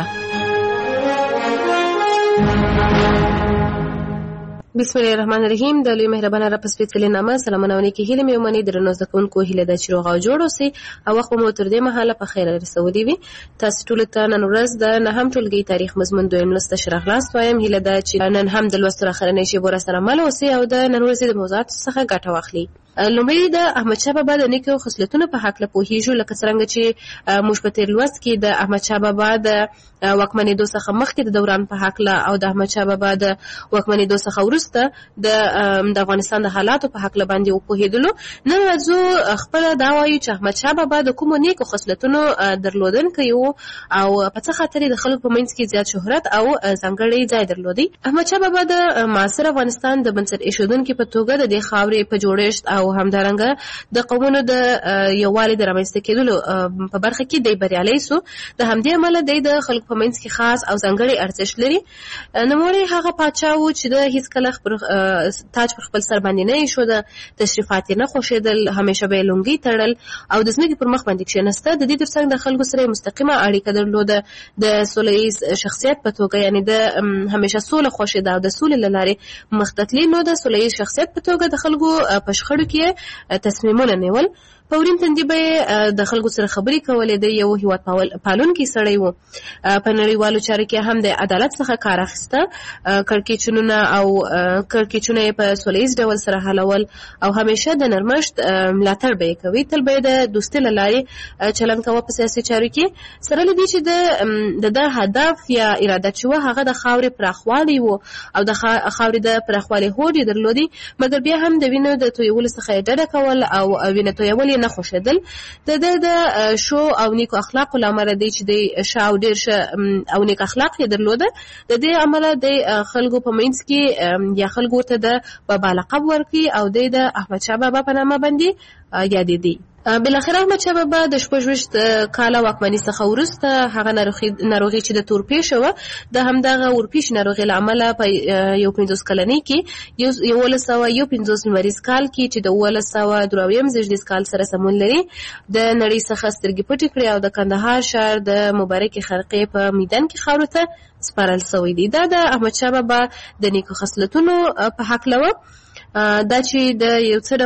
بسم الله الرحمن الرحیم. د لوی مهربانه رب سپېڅلې نامه سلامونه او نیکې هیلې مې ومنئ. درنو زده کوونکو، هیله ده چې روغ او جوړ اوسئ او وخت مو تر دې مهاله په خیر رسولی وي. تاسو ټولو ته نن ورځ د نهم ټولګي تاریخ مضمون دویم لوست ښه راغلاست وایم. هیله ده چې نن هم د لوست اخرنۍ شیبو راسره مل اوسئ او د نن ورځې د موضوعاتو څخه ګټه واخلئ. لومړی د احمدشاه بابا د نیکو خصلتونو په حق له پوهیږو، لکه څنګه چې موږ په تیر لوست کې د احمدشاه بابا د واکمنېدو څخه مخکې د دوران په حق له او د احمدشاه بابا د واکمنېدو څخه وروسته د د افغانستان د حالاتو په حق له باندې وپوهېدلو. نن راځو خپل دا وایو چې احمدشاه بابا د کومو نیکو خصلتونو درلودونکی و او په څه خاطر د خلکو په منځ کې زیات شهرت او ځانګړی ځای درلودی. احمدشاه بابا د معاصر افغانستان د بنسټ ایښودونکي په توګه د دې خاورې په جوړښت او همدارنګه د قومونو د یووالي د رامنځته کېدلو په برخه کې دی بریالی سو. د همدې امله دی د خلکو په منځ کې خاص او ځانګړی ارزښت لري. نوموړی هغه پاچا و چې د هیڅ کله تاج پر خپل سر باندې نه ایښوده، تشریفات یې نه خوښېدل، همیشه به یې لونګۍ تړل او د ځمکې پر مخ باندې کښېناسته. د دې ترڅنګ د خلکو سره مستقیمه اړیکه درلوده. د سوله ییز شخصیت په توګه، یعنې د همیشه سوله خوښېده او د سولې له لارې مخ ته تلي. نو د سوله ییز شخصیت په توګه د خلکو په شخړو کې تصمیمونه نیول. په ورین تندي به د خلکو سره خبرې کولې. د یو هیواد پالونکی سړی و. په نړیوالو چارو کې هم د عدالت څخه کار اخیسته. کړکېچونونه او کړکېچونه یې په سوله ییز ډول سره حلول او همیشه د نرمښت ملاتړ به یې کوي. تل به یې د دوستۍ له لارې چلند کوه په سیاسي چارو کې. سره له دې چې د د هدف یا اراده چې وه هغه د خاورې پراخوالی و او د خاورې د پراخوالي هوډ یې درلودی، مګر بیا هم د وینو د تویولو څخه یې ډډه کول او وینه تویول یې نه خوښېدل. د ده د شو او نیکو اخلاقو له امله دی چې دی ښه او ډېر ښه او نیک اخلاق یې درلوده. د دې امله دی خلکو په منځ کې یا خلکو ورته د بابا لقب ورکړي او دی د احمدشاه بابا په نامه باندې یادېدی. بلاخره احمدشاه بابا د شپږ ویشت کاله واکمنۍ څخه وروسته هغه ناروغي چې د تورپېښه وه د همدغه اورپېښې ناروغۍ له امله په یو پنځوس کلنۍ کې یولس سوه یو پنځوس لمریز کال کې چې د اوولس سوه دوه اویایم زېږدیز کال سره سمون لري د نړۍ څخه سترګې پټې کړې او د کندهار ښار د مبارکې خرقې په میدان کې خاورو ته سپارل سوی دی. دا د احمدشاه بابا د نیکو خصلتونو په هکله وه دا چې د یو څه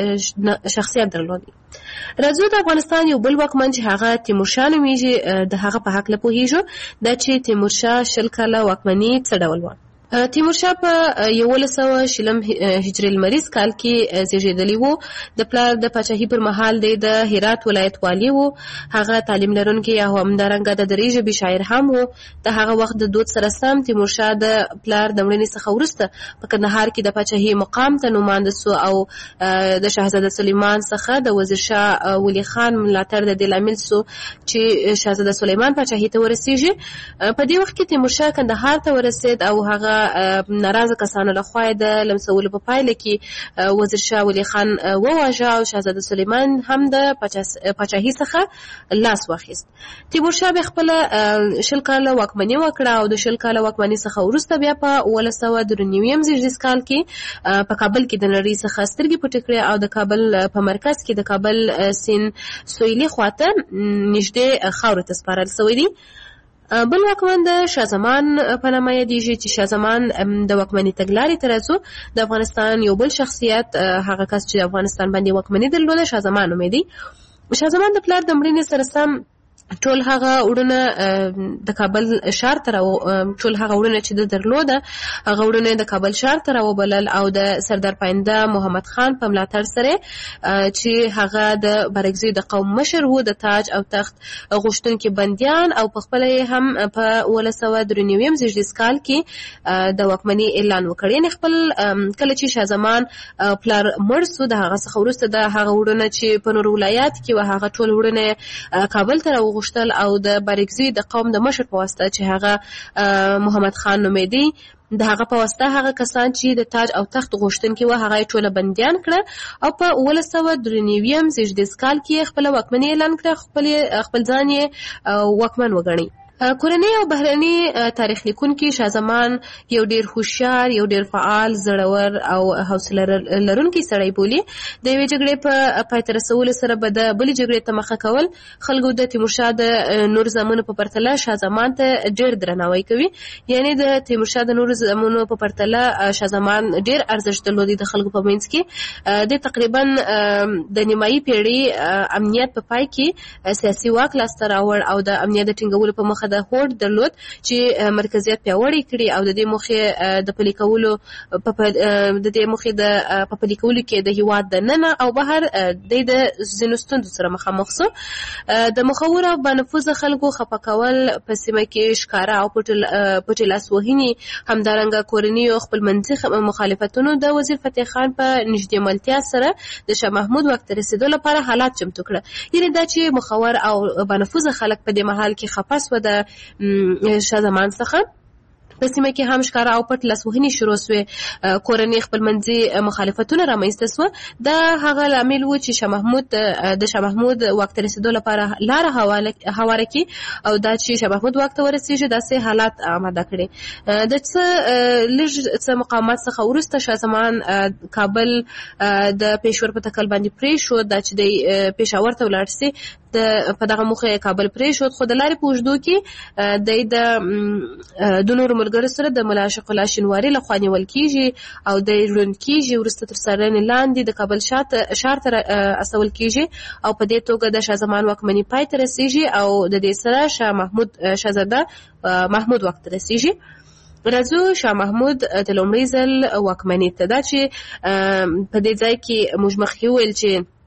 ډول شخصیت درلودی. راځو د افغانستان یو بل واکمن چې هغه تیمورشاه نومیږي د هغه په هکله پوهیږو. دا چې تیمورشاه شل کاله واکمني څه ډول وه. تیمورشاه په یولس سوه شلم هجري لمریز کال کې زیږېدلی و. د پلار د پاچاهۍ پر مهال دی د هرات ولایت والي و. هغه تعلیم لرونکی او همدارنګه د درې ژبې شاعر هم و. د هغه وخت د دود سره سم تیمورشاه د پلار د مړینې څخه وروسته په کندهار کې د پاچاهۍ مقام ته نومانده سو او د شهزاده سلیمان څخه د وزیرشاه ولی خان ملاتړ د دې لامل سو چې شهزاده سلیمان پاچاهۍ ته ورسیږي. په دې وخت کې تیمورشاه کندهار ته ورسید او هغه ناراضه کسانو لخوا د لمسولو په پایله کې وزیرشاه ولی خان وواژه او شهزاده سلیمان هم د پاچاهۍ څخه لاس واخیست. تیمورشاه به خپله شل کاله واکمني وکړه او د شل کاله واکمني څخه وروسته بیا په اوولس سوه درې نویم زېږدیز کال کې په کابل کې د نړۍ څخه سترګې پټې کړې او د کابل په مرکز کې د کابل سیند سویلي خواته نږدې خاورو ته سپارل سوی دی. بل واکمن د شاه زمان په نامه یادېږي چې شاه زمان د واکمنۍ تګلارې ته راځو. د افغانستان یو بل شخصیت هغه کس چې افغانستان باندې واکمني درلوده شاه زمان نومېدی. شاه زمان د پلار د مړینې سره سم ټول هغه وړونه د کابل ښار ته ټول هغه وړونه چې د درلوده هغه وړونه د کابل ښار ته راوبلل او د سردار پاینده محمد خان په ملاتړ سره چې هغه د بارګزیو د قوم مشر و د تاج او تخت غوښتونکي بندیان او په خپله یې هم په اوولس سوه درې نویم زېږدیز کال کې د واکمنۍ اعلان وکړ. یعنې خپل کله چې شاه زمان پلار مړ سو د هغه څخه وروسته د هغه وړونه چې په نورو ولایات کې وه هغه ټول وړونه کابل ته راوغوښتل او د بارګزي د قوم د مشر په واسطه چې هغه محمد خان نومېدی د هغه په واسطه هغه کسان چې د تاج او تخت غوښتونکي وه هغه یې ټوله بندیان کړه او په اوولس سوه درې نویم زېږدیز کال کې خپله واکمني اعلان کړه. خپل ځان یې واکمن وګڼي. کورنۍ او بهرني تاریخ لیکونکي شاه زمان یو ډېر هوښیار یو ډېر فعال زړور او حوصله لرونکی سړی بولي. د یوې جګړې په پای ته رسولو سره به د بلې جګړې ته مخه کول. خلکو د تیمورشاه د نور زامنو په پرتله شاه زمان ته ډېر درناوی کوي. یعنې د تیمورشاه د نورو زامنو په پرتله شاه زمان ډېر ارزښت درلودی د خلکو په منځ کې. د تقریبا د نیمایي پیړۍ امنیت په پای کې سیاسي واک لاسته راوړ او د امنیت د ټینګولو په مخه د هوډ درلود چې مرکزیت پیاوړی کړي او د دې موخې د پلي کولو د دې موخې د په پلي کولو کې د هیواد د ننه او بهر د ځینو ستونزو سره مخامخ سو. د مخور او بانفوذه خلکو خفه کول په سیمه کې ښکاره او پټې لاسوهنې همدارنګه کورني او خپلمنځي مخالفتونو د وزیر فتح خان په نږدې ملتیا سره د شاه محمود واک ته رسېدو لپاره حالات چمتو کړه. یعنې دا چې مخور او بانفوذه خلک په دې مهال کې خفه سوه د شاه زمان څخه په سیمه کې هم ښکاره او پټ لاسوهنې شروع سوې. کورنۍ خپلمنځي مخالفتونه رامنځته سوه. دا هغه لامل و چې شاه محمود د شاه محمود واک ته رسېدو لپاره لاره هواره کړي او دا چې شاه محمود واک ته ورسېږي داسې حالات آماده کړي. د څه لږ څه مقامات څخه وروسته شاه زمان کابل د پېښور په تکل باندې پرېښود. دا چې د پېښور ته ولاړ سي په دغه موخه کابل پرېښود. خو د لارې په اوږدو کې د د نورو ملګرو سره د ملا عاشق الله شینواري لخوا نیول کېږي او د ړوند کېږي. وروسته تر څارنې لاندې د کابل ښار ته استول کېږي او په دې توګه د شاه زمان واکمني پای ته رسېږي او د دې سره شاه محمود شهزاده محمود واک ته رسېږي. راځو شاه محمود د لومړي ځل واکمنۍ ته. دا چې په دې ځای کې موږ مخکې وویل چې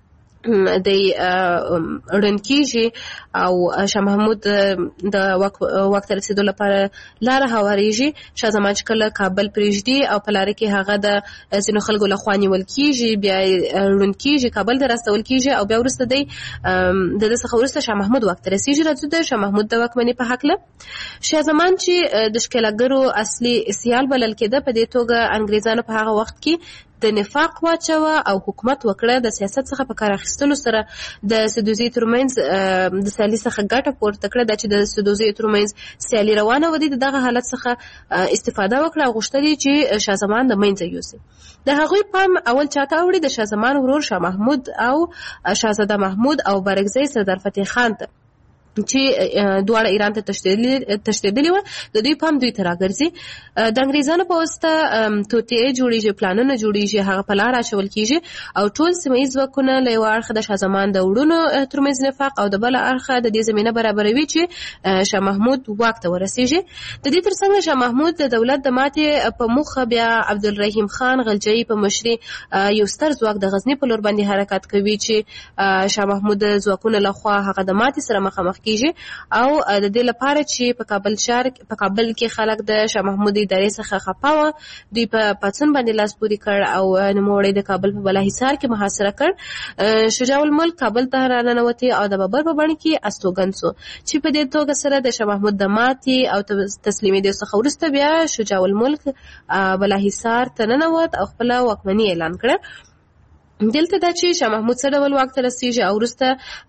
د رن کیږي او شاه محمود د وخت رسیدو لپاره لار هواریږي. شاه زمان چې کله کابل پریږدي او په لار کې هغه د ځینو خلکو له خوا نیول کیږي، بیا رن کیږي، کابل ته راستول کیږي او بیا وروسته دی د دې څخه وروسته شاه محمود وخت رسیږي. راځو د شاه محمود د واکمنۍ په هکله. شاه زمان چې د ښکېلاګرو اصلي سیال بلل کېده، په دې توګه انګریزانو په هغه وخت کې د نفاق واچوه او حکومت وکړه. د سیاست څخه په کار اخیستلو سره د سدوزي ترمنځ د سیالي څخه ګټه پورته کړه. دا چې د سدوزي ترمنځ سیالي روانه و، د دغه حالت څخه استفاده وکړه او غوښتل چې شاه زمان د منځه یوسي. د هغوی پام اول چاته اوړي؟ د شاه زمان ورور شاه محمود او شاهزاده محمود او بارکزی سردار فتح خان ته، چې دواړه ایران ته تښتېدلي وو. د دوی پام دوی ته راګرځي. د انګریزانو په واسطه توطیې جوړېږي، پلانونه جوړېږي، هغه په لار اچول کېږي او ټول سیمه ییز ځواکونه له یوه اړخه د شاه زمان د وروڼو ترمنځ نفاق او د بله اړخه د دې زمینه برابروي چې شاه محمود واک ته ورسېږي. د دې ترڅنګ شاه محمود د دولت د ماتې په موخه بیا عبدالرحیم خان غلجیي په مشري یو ستر ځواک د غزني په لور باندې حرکت کوي چې شاه محمود د ځواکونو لخوا هغه د ماتې سره مخامخ کیږي او د دې لپاره چې په کابل ښار په کابل کې خلک د شاه محمود ادارې څخه خفه وو، دوی په پاڅون باندې لاس پورې کړ او نوموړی د کابل په بالاحصار کې محاصره کړ. شجاع الملک کابل ته راننوتی او د بابر په بڼه کې استوګن سو، چې په دې توګه سره د شاه محمود د ماتې او تسلیمېدو څخه وروسته بیا شجاع الملک بالاحصار ته ننوت او خپله واکمني اعلان کړه. دلته دا چې شاه محمود څه ډول واک ته رسېږي او وروسته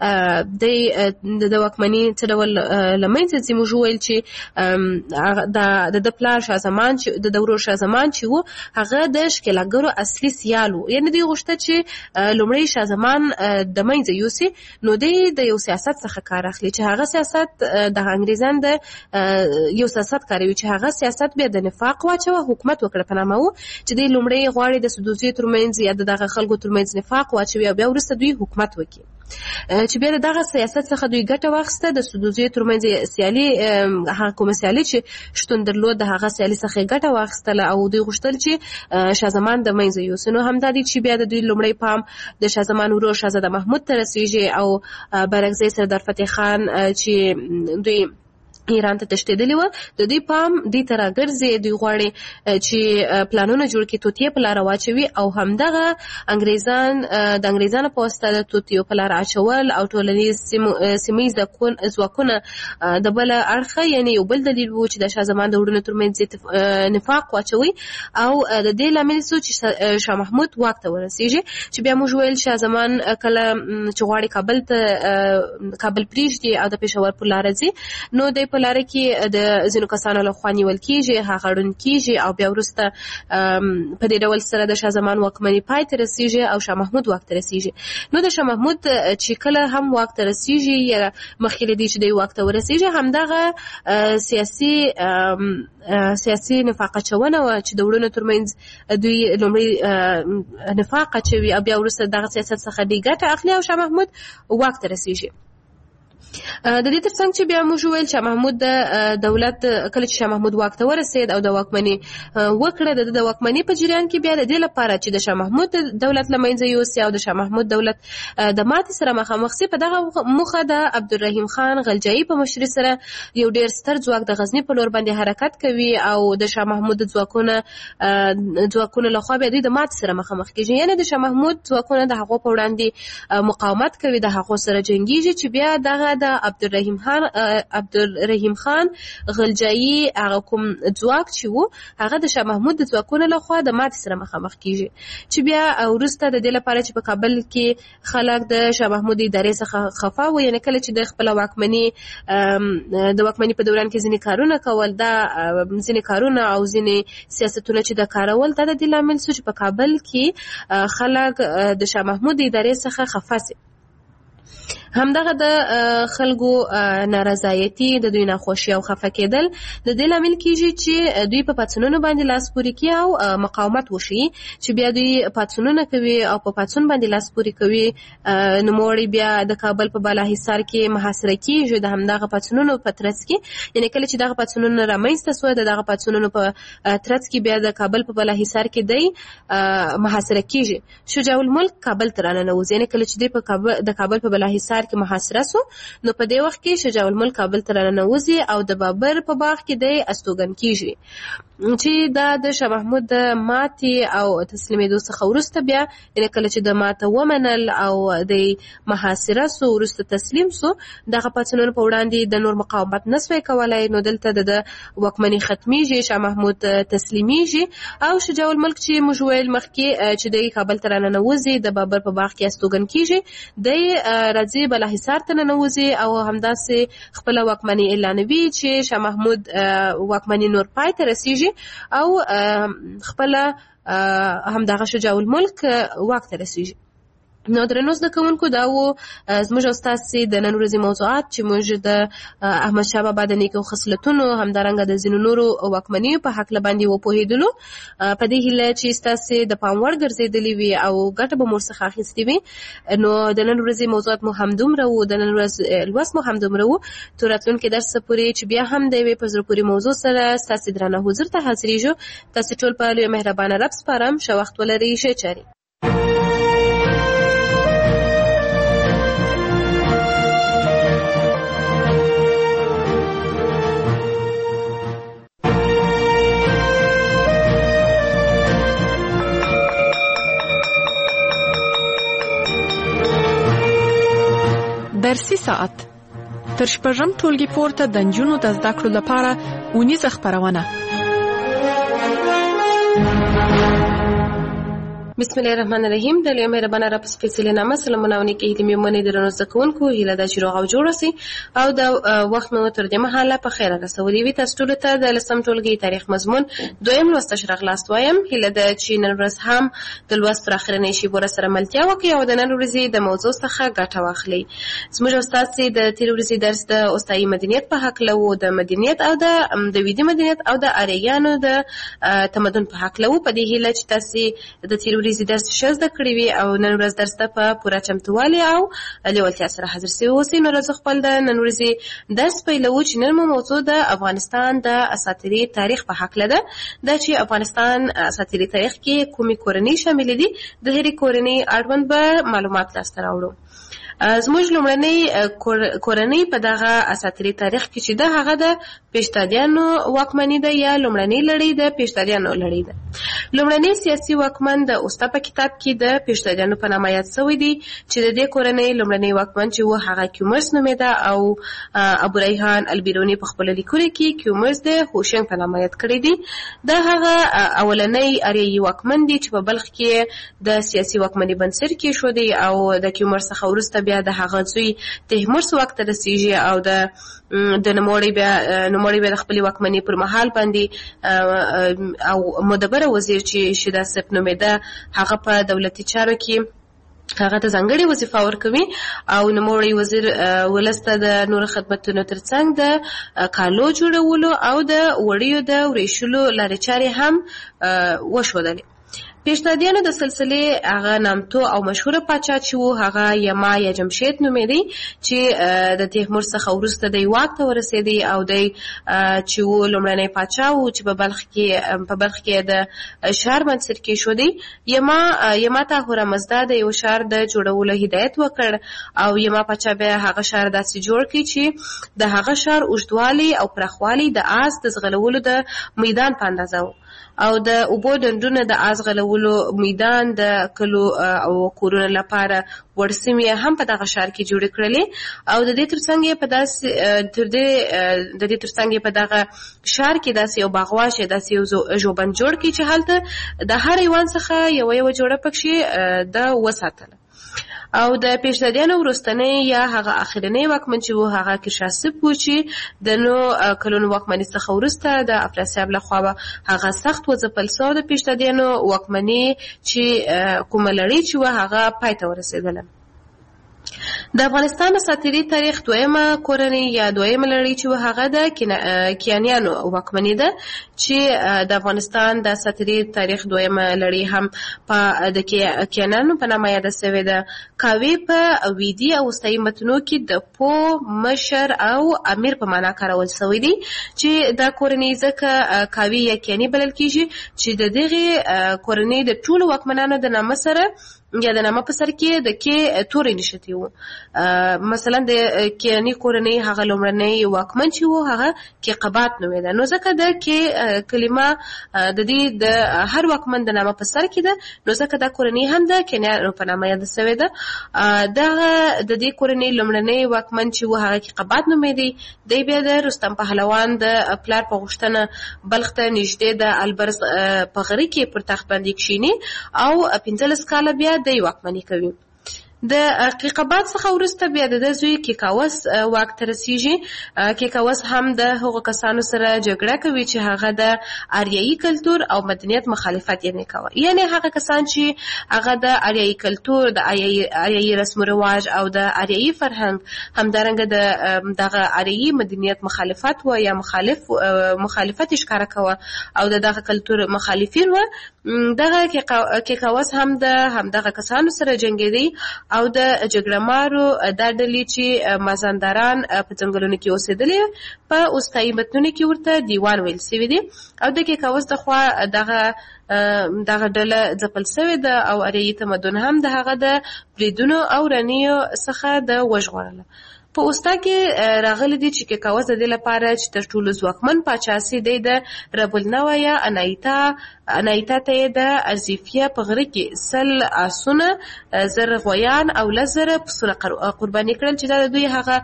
د واکمني څه ډول له منځه ځي. موږ وویل چې د د پلار شاه زمان چې د ورور شاه زمان چې و، هغه د ښکېلاګرو اصلي سیال و. یعنې دوی غوښته چې لومړی شاه زمان د منځه یوسي، نو دی د یو سیاست څخه کار اخلي چې هغه سیاست د انګریزان د یو سیاست کاروي چې هغه سیاست بیا د نفاق واچوه، حکومت وکړه په نامه و، چې دی لومړی غواړي د سدوزي ترمنځ یا د دغه خلکو ترمنځ نفاق واچوي او بیا وروسته دوی حکومت وکړي. چې بیا دغه سیاست څخه دوی ګټه واخیسته. د سدوزي ترمنځ سیالي، هغه کومه سیالي چې شتون درلود، د هغه سیالي څخه ګټه واخیستله او دوی غوښتل چې شاه زمان د منځه یوسي. نو همدا دی چې بیا د دوی لومړی پام د شاه زمان ورور شاهزاده محمود ته رسېږي او بارکزی سردار فتح خان چې دوی ایران ته تښتېدلي وو، د دوی پام دوی ته راګرځي. دوی غواړي چې پلانونه جوړ کړي، توطیې په لاره واچوي او همدغه انګریزان د انګریزانو په واسطه د توطیو په لاره اچول او ټولنیز سیمه ییز ځواکونه د بله اړخه، یعنې یو بل دلیل و چې د شاه زمان د وروڼو ترمنځ نفاق واچوي او د دې لامل سو چې شاه محمود واک ته ورسېږي. چې بیا موږ ویل شاه زمان کله چې غواړي کابل ته کابل پرېږدي او د پېښور په لاره ځي، نو د په لاره کې د ځینو کسانو لخوا نیول کېږي، هغه ړوند کېږي او بیا وروسته په دې ډول سره د شاه زمان واکمني پای ته رسېږي او شاه محمود واک ته رسېږي. نو د شاه محمود چې کله هم واک ته رسېږي یا مخکې له دې چې دی واک ته ورسېږي، همدغه سیاسي سیاسي نفاق اچونه وه چې د وروڼو ترمنځ دوی لومړی نفاق اچوي او بیا وروسته دغه سیاست څخه دوی ګټه اخلي او شاه محمود واک ته رسېږي. د دې ترڅنګ چې بیا موږ ویل شاه محمود د دولت کله چې شاه محمود واک ته ورسېد او د واکمني وکړه، د واکمني په جریان کې بیا د دې لپاره چې د شاه محمود دولت له منځه یوسي او د شاه محمود دولت د ماتې سره مخامخ سي، په دغه موخه د عبدالرحیم خان غلجیي په مشري سره یو ډېر ستر ځواک د غزني په لور باندې حرکت کوي او د شاه محمود ځواکونه ځواکونه لخوا بیا دوی د ماتې سره مخامخ کېږي. یعنې د شاه محمود ځواکونه د هغو په وړاندې مقاومت کوي، د هغو سره جنګېږي، چې بیا دغه د عبدالرحیم خان عبدالرحیم خان غلجیي هغه کوم ځواک چې وو، هغه د شاه محمود د ځواکونو لخوا د ماتې سره مخامخ کېږي. چې بیا وروسته د دې لپاره چې په کابل کې خلک د شاه محمود ادارې څخه خفه وو، یعنې کله چې د خپله واکمني د واکمني په دوران کې ځینې کارونه کول، دا ځینې کارونه او ځینې سیاستونه چې د کارول، دا د دې لامل شو چې په کابل کې خلک د شاه محمود ادارې څخه خفه سي. همدغه د خلکو نارضایتي د دوی ناخوښي او خفه کېدل د دې لامل کیږي چې دوی په پاڅونونو باندې لاس پورې کوي او مقاومت وشي چې بیا دوی پاڅونونه کوي او په پاڅون باندې لاس پورې کوي. نوموړی بیا د کابل په بالاحصار کې محاصره کیږي د همدغه پاڅونونو په ترڅ کې، یعنې کله چې دغه پاڅونونه رامنځته سوه د دغه پاڅونونو په ترڅ کې بیا د کابل په بالاحصار کې دی محاصره کیږي. شجاع الملک کابل ته راننوځي، یعنې کله چې دی په کابل د کابل په بالاحصار کې محاصره سو نو په دې وخت کې شجاع الملک کابل ته راننوځي او د بابر په باغ کې دی استوګن کیږي چې دا د شاه محمود د ماتې او تسلیمېدو څخه وروسته بیا یعنې کله چې د ماته ومنل او د محاصره سو وروسته تسلیم سو دغه پاڅونونو په وړاندې د نور مقاومت نه سوی کولی، نو دلته د واکمني ختمیږي، شاه محمود تسلیمیږي او شجاع الملک چې موږ ویل مخکې چې دی کابل ته راننوځي د بابر په باغ کې استوګن کیږي، دی راځي بالاحصار ته ننوځي او همداسې خپله واکمني اعلانوي چې شاه محمود واکمني نور پای ته رسیږي او خپله همدغه شجاع الملک واک ته رسیږي. نو درنو زده کوونکو دا و زموږ او ستاسې د نن ورځې موضوعات چې موږ د احمدشاه بابا د نیکو خصلتونو همدارنګه د ځینو نورو واکمنیو په هکله باندې وپوهېدلو، په دې هیله چې ستاسې د پام وړ ګرځېدلې وي او ګټه به مو ورڅخه اخیستې وي. نو د نن ورځې موضوعات مو همدومره و، د نن ورځ لوست مو همدومره و. تر راتلونکي درس پورې چې بیا هم د یوې په زړه پورې موضوع سره ستاسې درانه حضور ته حاضرېږو. تاسې ټول په لوی مهربانه رب سپارم. ښه وخت ولرئ، ښې چارې. درسي ساعت تر شپږم ټولګي پورته د نجونو د زده کړو لپاره اونیزه خپرونه. بسم الله الرحمن الرحیم. د لوی مهربانه رب سپېڅلې نامه سلامونه او نیکې هیلې مې ومنئ درنو زده کوونکو. هیله ده چې روغ او جوړ اوسئ او د وخت مو تر دې مهاله په خیره رسولي وي. تاسو ټولو ته د لسم ټولګي تاریخ مضمون دویم لوست ښه راغلاست وایم. هیله ده چې نن ورځ هم د لوست پر اخرنۍ شیبو راسره ملتیا وکړئ او د نن ورځې د موضوع څخه ګټه واخلئ. زموږ او ستاسې د تېرې ورځې درس د استایي مدنیت په هکله و، د مدنیت او د ویدي مدنیت او د آریایانو د تمدن په هکله و. په دې هیله چې تاسې د تېرې ورځې درس ښه زده کړي وي او نن ورځ درس ته په پوره چمتووالي او لیوالتیا سره حاضر سوي اوسئ. نو راځو خپل د نن ورځې درس پیلوو چې نن مو موضوع د افغانستان د اساطیري تاریخ په هکله ده. دا چې افغانستان اساطیري تاریخ کې کومې کورنۍ شاملې دي، د هرې کورنۍ اړوند به معلومات لاسته راوړو. زموږ لومړنۍ کورنۍ په دغه اساطیري تاریخ کې چې ده هغه د پیشتادیانو واکمني ده یا لومړنۍ لړۍ د پیشتادیانو لړۍ ده. لومړنۍ سیاسي واکمن د اوستا په کتاب کې د پیشتادیانو په نامه یاد شوی دی چې د دې کورنۍ لومړنۍ واکمن چې و هغه کیومرث نومېده او ابو ریحان البیروني په خپله لیکلو کې کیومرث د هوشنګ په نامه یاد کړی دی. دا هغه اولنۍ اریایي واکمن دی چې په بلخ کې د سیاسي واکمنۍ بنسټ کېښودی او د کیومرث څخه وروسته بیا د هغه زوی تیمور واک ته رسیږي او د د نوموړي بیا نوموړي بیا د خپلې واکمنۍ پر مهال باندې او مدبره وزیر چې شیدا صف نومېده هغه په دولتي چارو کې هغه ته ځانګړې وظیفه ورکوي او نوموړی وزیر ولس ته د نورو خدمتونو ترڅنګ د کالو جوړولو او د وړیو د وریشلو لارې چارې هم وښودلې. پیشتادیانو د سلسلې هغه نامتو او مشهوره پاچا چې و هغه یما یا جمشید نومېدی چې د تیمور څخه وروسته دی واک ته ورسېدی او دی چې و لومړنی پاچا و چې په بلخ کې په بلخ کې د ښار بنسټ کېښودی. یما یما ته هورمزدا د یو ښار د جوړولو هدایت وکړ او یما پاچا بیا هغه ښار داسې جوړ کړي چې د هغه ښار اوږدوالی او پراخوالی د آس د ځغلولو د میدان په اندازه و او د اوبو ډنډونه د آس غلولو میدان د کلو او کورونو لپاره ورسمې هم په دغه ښار کې جوړې کړلې او د دې ترڅنګ یې په داسې تر دې د دې ترڅنګ یې په دغه ښار کې داسې یو باغواش داسې یو ژوبند جوړ کړي چې هلته د هر ایوان څخه یوه یوه جوړه پکښې د وساتله. او د پیشتادیانو وروستنی یا هغه اخرنی واکمن چې و هغه کیشاسپ و چې د نو کلونو واکمنۍ څخه وروسته د افراسیاب لخوا به هغه سخت وځپل سو. د پیشتادیانو واکمنۍ چې کومه لړۍ چې و هغه پای ته ورسېدله. د افغانستان اساطیري تاریخ دویمه کورنۍ یا دویمه لړۍ چې هغه د کیانیانو واکمني ده چې د افغانستان د اساطیري تاریخ دویمه لړۍ هم په د کیانیانو په نامه یاده سوې ده. کاوی په ویدي او وروستیو متونو کې د پو مشر او امیر په معنا کارول شوی دی چې دا کورنۍ ځکه کاوی یا کیانی بلل کیږي چې د دغه کورنۍ د ټولو واکمنانو د نامه سره یا د نامه په سر کې د کې تورې نشتی وو. مثلا د کیانی کورنۍ هغه لومړنی واکمن چې وو هغه کې قبات نومېده، نو ځکه د کې کلمه د دې د هر واکمن د نامه په سر کې ده، نو ځکه دا کورنۍ هم د کیانیانو په نامه یاده سوې ده. دغه د دې کورنۍ لومړنی واکمن چې وو هغه کې قبات نومېدی. دی بیا د رستم پهلوان د پلار په غوښتنه بلخ ته نږدې د البرز په غره کې پر تخت باندې کښیني او پنځلس کاله بیا د واکمني کوي. د قیقبات څخه وروسته بیا د زوی کیکاوس واک ته رسیږي. کیکاوس هم د هغو کسانو سره جګړه کوي چې هغه د آریایي کلتور او مدنیت مخالفت یې کوي، یعنی هغه کسان چې هغه د آریایي کلتور، د آریایي رسم و رواج او د آریایي فرهنګ همدارنګه د دغه آریایي مدنیت مخالفت و یا مخالف مخالفت ښکاره کوه او د دغه کلتور مخالفین و. دغه کیکاوس هم د همدغه کسانو سره جنګېدی او د جګړه مارو دا ډلې چې مازندران په ځنګلونو کې اوسېدلې په وروستیو متنونو کې ورته دیوان ویل سوي دي او د کیکاوس د خوا دغه دغه ډله ځپل سوې ده او آریایي تمدن هم د هغه د بریدونو او رنیو څخه د وژغورله. په اوستا کې راغلی دي چې کیکاوس د دې لپاره چې تر ټولو ځواکمن پاچا سي دی د رب النوع یا انایتا انایتا ته یې د ارزیفیه په غره کې سل آسونه، زر غویان او لس زره پسونه قرباني کړل چې دا د دوی هغه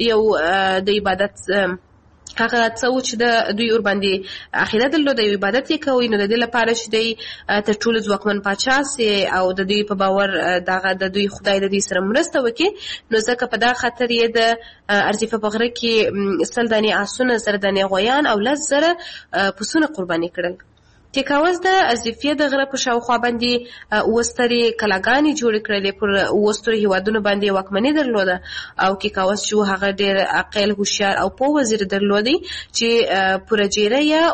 یو د عبادت هغه څه و چې د دوی ورباندې عقیده درلوده، یو عبادت یې کوي. نو د دې لپاره چې دی تر ټولو ځواکمن پاچا سي او د دوی په باور دغه د دوی خدای د دوی سره مرسته وکړي، نو ځکه په دا خاطر یې د ارزیفه په غره کې سل دانې آسونه، زر دانې غویان او لس زره پسونه قرباني کړل. کیکاوس د ارزیفیه د غره په شاوخوا باندې اوه سترې کلاګانې جوړې کړلې، پر اوه سترو هېوادونو باندې واکمني درلوده او کیکاوس چې هغه ډېر عاقل، هوښیار او پوه وزیر درلودی چې پورجیره یا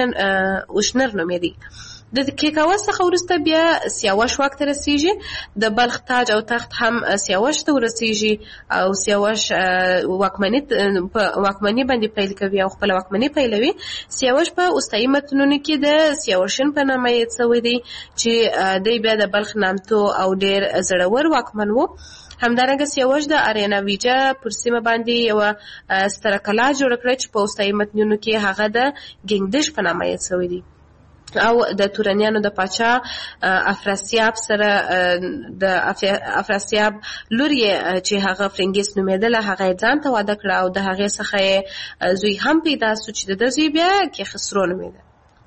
اوشنر نومېدی. د کیکاوس څخه وروسته بیا سیاوش واک ته رسیږي. د بلخ تاج او تخت هم سیاوش ته ورسیږي او سیاوش واکمني په واکمني باندې پیل کوي او خپل واکمني پیلوي. سیاوش په وروستیو متنونو کې د سیاوشن په نامه یاد شوی دی چې دی بیا د بلخ نامتو او ډېر زړور واکمن و. همدارنګه سیاوش د آریاناویجا پر سیمه باندې یوه ستره کلا جوړه کړه چې په وروستیو متنونو کې هغه د ګنګدش په نامه یاد شوی دی او د تورانیانو د پاچا افراسیاب سره د افراسیاب لور یې چې هغه فرنګیس نومېدله هغه یې ځان ته واده کړه او د هغې څخه یې زوی هم پیدا سو چې د ده زوی بیا کیخسرو نومېده.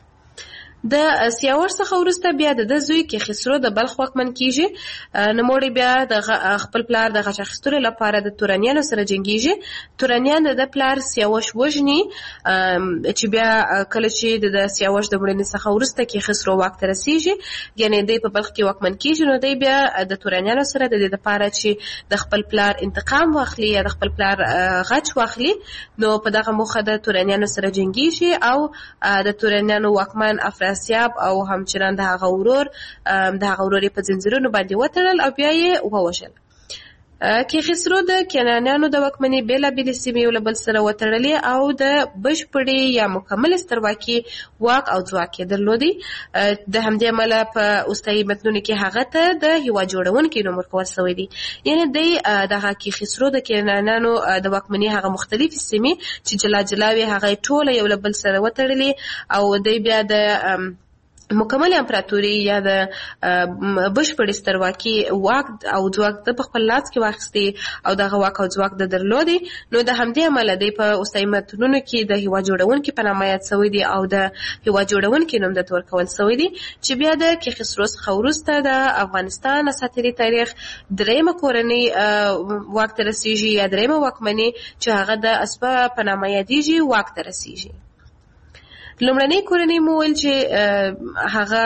د سیاوش څخه وروسته بیا د ده زوی کیخسرو د بلخ واکمن کیږي. نوموړی بیا د خپل پلار د غچ اخیستلو لپاره د تورانیانو سره جنګیږي. تورانیان د ده پلار سیاوش وژني چې بیا کله چې د سیاوش د مړینې څخه وروسته کیخسرو واک ته رسیږي، یعنې دی په بلخ کې واکمن کیږي، نو دی بیا د تورانیانو سره د دې لپاره چې د خپل پلار انتقام واخلي یا د خپل پلار غچ واخلي، نو په دغه موخه د تورانیانو سره جنګیږي او د تورانیانو واکمن افراسیاب او همچنان د هغه ورور د هغه ورور په زنځیرونو باندې وتړل او بیا یې ووژل. کیخسرو د کیانیانو د واکمنۍ بېلابېلې سیمې یو له بل سره وتړلې او د بشپړې یا مکملې سترواکي واک او ځواک یې درلودی. د همدې امله په وروستیو متنونو کې هغه ته د هېواد جوړونکي نوم ورکول شوی دی، یعنې دی دغه کیخسرو د کیانیانو د واکمنۍ هغه مختلفې سیمې چې جلا جلا وې هغه یې ټوله یو له بل سره وتړلې او دی بیا د مکمل امپراتوري یا د بشپړې سترواکي واک او ځواک د په خپل لاس کې واخیستې او دغه واک او ځواک د درلودی. نو د همدې امله دی په وروستیو متنونو کې د هېواد جوړونکي په نامه یاد شوی دی او د هېواد جوړونکي نوم درته ورکول شوی دی چې بیا د کیخسرو څخه وروسته د افغانستان اساطیري تاریخ دریمه کورنۍ واک ته رسیږي یا دریمه واکمني چې هغه د اسپه په نامه یادیږي واک ته رسیږي. لومړنۍ کورنۍ مو ویل چې هغه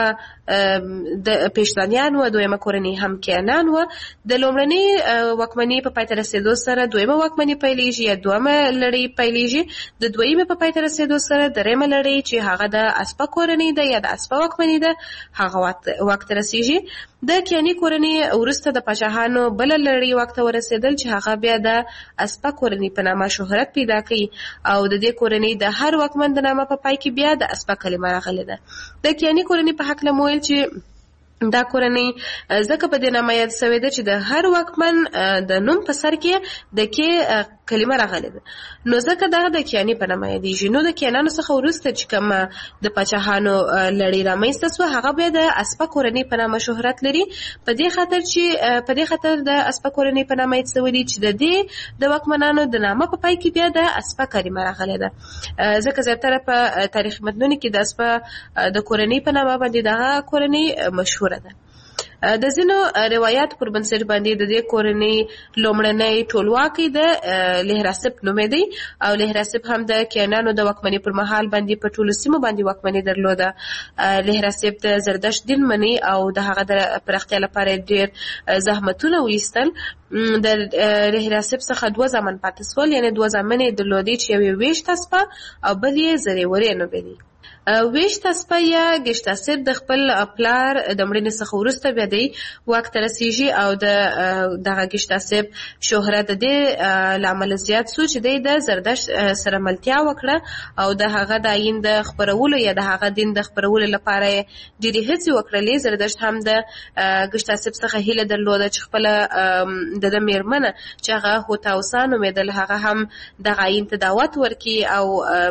د پیشتانیان و، دویمه کورنۍ هم کینان و. د لومړنۍ واکمنۍ په پای ته رسېدو سره دویمه واکمنۍ پیلېږي یا دویمه لړۍ پیلېږي. د دویمې په پای ته رسېدو سره درېیمه لړۍ چې هغه د اسپه کورنۍ ده یا د اسپه واکمنۍ ده هغه واک ته رسېږي. د کیاني کورنۍ وروسته د پاچاهانو بله لړۍ واک ته ورسېدل چې هغه بیا د اسپه کورنۍ په نامه شهرت پیدا کوي او د دې کورنۍ د هر واکمن د نامه په پای کې بیا د اسپه کلمه راغلې ده. د کیاني کورنۍ په هکله مو ویل چې دا کورنۍ ځکه په دې نامه یاد شوې ده چې د هر واکمن د نوم په سر کې د کې کلمه راغلې ده، نو ځکه دا د کیاني په نامه یادېږي. نو د کیانانو څخه وروسته چې کوم د پاچاهانو لړۍ رامنځته سوه هغه بیا د اسپه کورنۍ په نامه شهرت لري، په دې خاطر چې په دې خاطر د اسپه کورنۍ په نامه یاد شوې دي چې د دې د واکمنانو د نامه په پای کې بیا د اسپه کلمه راغلې ده. ځکه زیاتره په تاریخي متنونو کې د اسپه د کورنۍ په نامه باندې دغه کورنۍ مشهوره ده. د ځینو روایت پر بنسټ باندې د دې کورنۍ لومړنی ټولواکي د لهراسپ نومېدی او لهراسپ هم د کیانانو د واکمنۍ پر مهال باندې په ټولو سیمو باندې واکمنۍ درلوده. لهراسپ د زردشت دین مني او د هغه د پراختیا لپاره ډېر زحمتونه وایستل. د لهراسپ څخه دوه زامن پاتې سول، یعنې دوه زامن یې درلودې چې یو یې ویشت اسپه او بل یې زریورې نومېدی. ویشت اسپه یا ګشتاسپ د خپل پلار د مړینې څخه وروسته بیا دی واک ته رسېږي او د دغه ګشتاسپ شهرت د دې له امله زیات سو چې دی د زردشت سره ملتیا وکړه او د هغه د آیین د خپرولو یا د هغه دین د خپرولو لپاره ډېرې هڅې وکړلې. زردشت هم د ګشتاسپ څخه هیله درلوده چې خپله د ده مېرمنه چې هغه هوتاوسا نومېدل هغه هم دغه آیین ته دعوت ورکړي او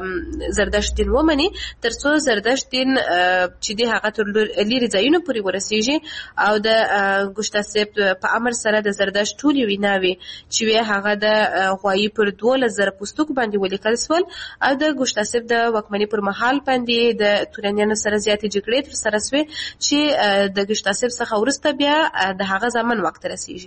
زردشت دین ومني، تر څو زردشت دین چې دی هغه تر لیرې ځایونو پورې ورسېږي او د ګشتاسپ په امر سره د زردشت ټولې ویناوې چې وې هغه د غوایي پر دولس زره پوستکو باندې ولیکل سول او د ګشتاسپ د واکمنۍ پر مهال باندې د تورانیانو سره زیاتې جګړې ترسره سوې چې د ګشتاسپ څخه وروسته بیا د هغه زمن واک ته رسېږي.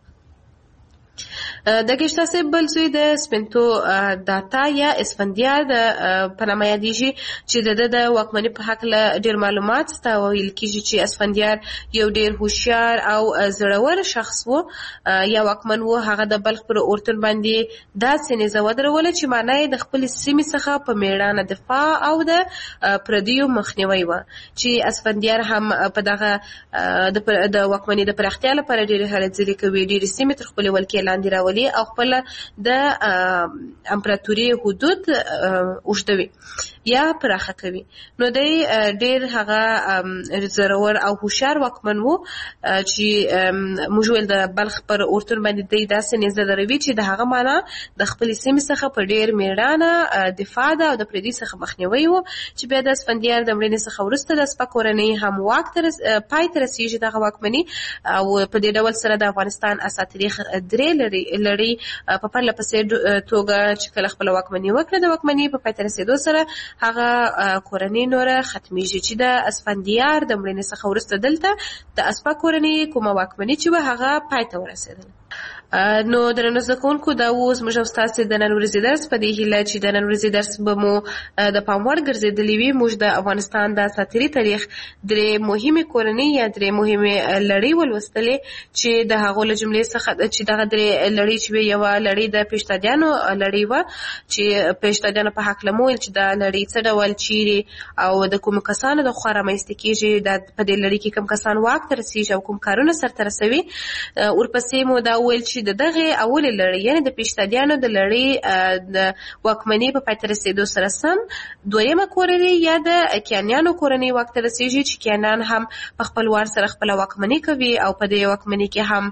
د ګشتاسپ بل زوی د سپنتو داتا یا اسفندیار د په نامه یادېږي چې د ده د واکمنۍ په هکله ډېر معلومات شته. ویل کېږي چې اسفندیار یو ډېر هوښیار او زړور شخص و یا واکمن و. هغه د بلخ پر اورتون باندې داسې نیزه ودروله چې معنا یې د خپلې سیمې څخه په مېړانه دفاع او د پردیو مخنیوی و، چې اسفندیار هم په دغه د واکمنۍ د پراختیا لپاره ډېرې هلې ځلې کوي، ډېرې سیمې تر خپلې ولکې لاندې راولي او خپل د امپراتوري حدود اوږدوي یا پراخه کوي. نو دی ډېر هغه زړور او هوښیار واکمن و چې موږ ویل د بلخ پر اورتون باندې دی داسې نیزه دروي چې د هغه معنا د خپلې سیمې څخه په ډېر مېړانه دفاع ده او د پردي څخه مخنیوی و، چې بیا د اسفندیار د مړینې څخه وروسته د اسپه کورنۍ هم واک ته پای ته رسېږي دغه واکمني او په دې ډول سره د افغانستان اساطیري درې لړۍ په پرله پسې توګه چې کله خپله واکمني وکړه د واکمنۍ په پای ته رسېدو سره هغه کورنۍ نوره ختمیږي چې د اسفندیار د مړینې څخه وروسته دلته د اسپه کورنۍ کومه واکمني چې وه هغه پای ته ورسېدله. نو درنو زده کوونکو دا اوس موږ او ستاسې د نن ورځې درس په دې هیله چې د نن ورځې درس به مو د پام وړ ګرځېدلی وي. موږ د افغانستان د اساطیري تاریخ درې مهمې کورنۍ یا درې مهمې لړۍ ولوستلې چې د هغو له جملې څخه چې دغه درې لړۍ چې وې یوه لړۍ د پیشتادیانو لړۍ وه چې پیشتادیانو په هکله مو ویل چې دا لړۍ څه ډول چیرې او د کومو کسانو د خوا رامنځته کېږي، په دې لړۍ کې کوم کسان واک ته رسېږي او کوم کارونه سرته رسوي. ورپسې مو دا وویل چې د دغه اولې لړۍ یعنې د پیشتادیانو د لړۍ د واکمنۍ په پای ته رسېدو سره سم دویمه کورنۍ یا د کیانیانو کورنۍ واک ته رسېږي چې کیانان هم په خپل وار سره خپله واکمني کوي او په دې واکمنۍ کې هم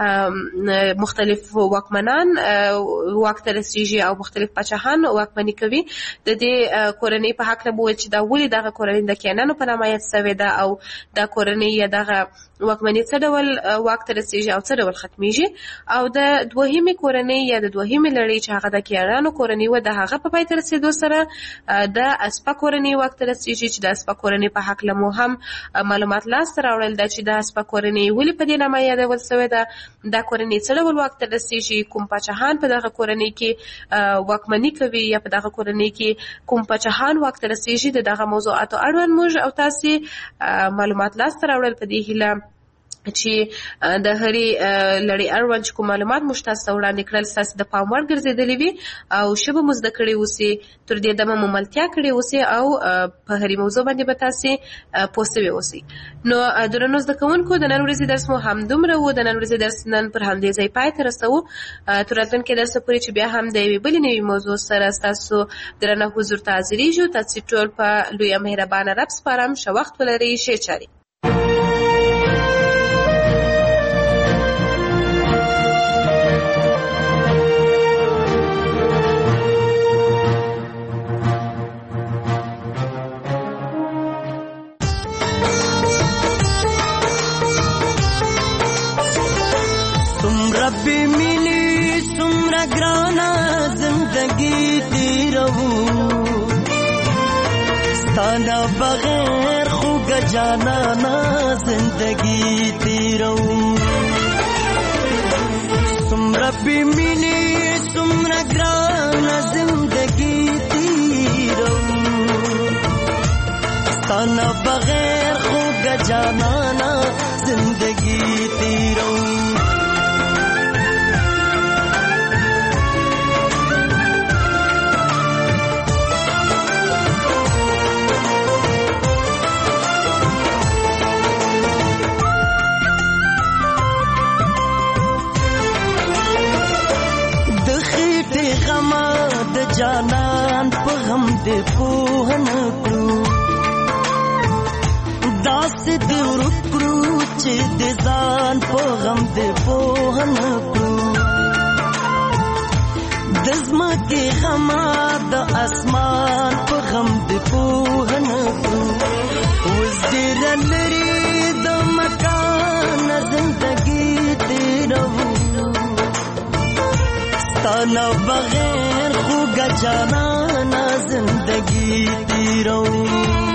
مختلف واکمنان واک ته رسېږي او مختلف پاچاهان واکمني کوي. د دې کورنۍ په هکله به وویل چې دا ولې دغه کورنۍ د کیانانو په نامه یاد شوې ده او دا کورنۍ یا دغه واکمني څه ډول واک ته رسېږي او څه ډول ختمیږي. او د دوهمې کورنۍ یا د دوهمې لړۍ چې هغه د کیانانو کورنۍ و د هغه په پای ته رسېدو سره د اسپه کورنۍ واک ته رسېږي چې د اسپه کورنۍ په هکله مو هم معلومات لاسته راوړل ده چې د اسپه کورنۍ ولې په دې نامه یادول سوې ده، دا کورنۍ څه ډول واک ته رسېږي، کوم پاچاهان په دغه کورنۍ کې واکمني کوي یا په دغه کورنۍ کې کوم پاچاهان واک ته رسېږي، د دغه موضوعاتو اړوند موږ او تاسې معلومات لاسته راوړل په دې هیله چې د هرې لړۍ اړوند چې کوم معلومات موږ تاسو ته وړاندې کړل ستاسې د پام وړ ګرځېدلي وي او ښه به مو زده کړي اوسئ، تر دې دمه مو ملتیا کړې اوسئ او په هرې موضوع باندې به تاسې پوه سوي اوسئ. نو درنو زده کوونکو د نن ورځې درس مو همدومره و. د نن ورځې درس نن پر همدې ځای پای ته رسوو، تر راتلونکي درسه پورې چې بیا هم د یوې بلې نوې موضوع سره ستاسو درنه حضور ته حاضرېږو. تاسې ټول په لویه مهربانه رب سپارم. ښه وخت ولرئ. ښې چارې. ربی ملی سمرا گرانا زندگی تیرہو ستانا بغیر خوگ جانانا زندگی تیرہو سم ربی ملی سمرا گرانا زندگی تیرہو ستانا بغیر خوگ جانانا زندگی تیرہو جانان په غم دې پوهن کړو داسې دې ورکړو چې دې ځان په غم دې پوهن کړو د ځمکې غما د اسمان په غم دې پوهن کړو اوس ډېر لري د مکان زندګي تیرو ستانه بغیر خوږه جانانه زندگی تیرو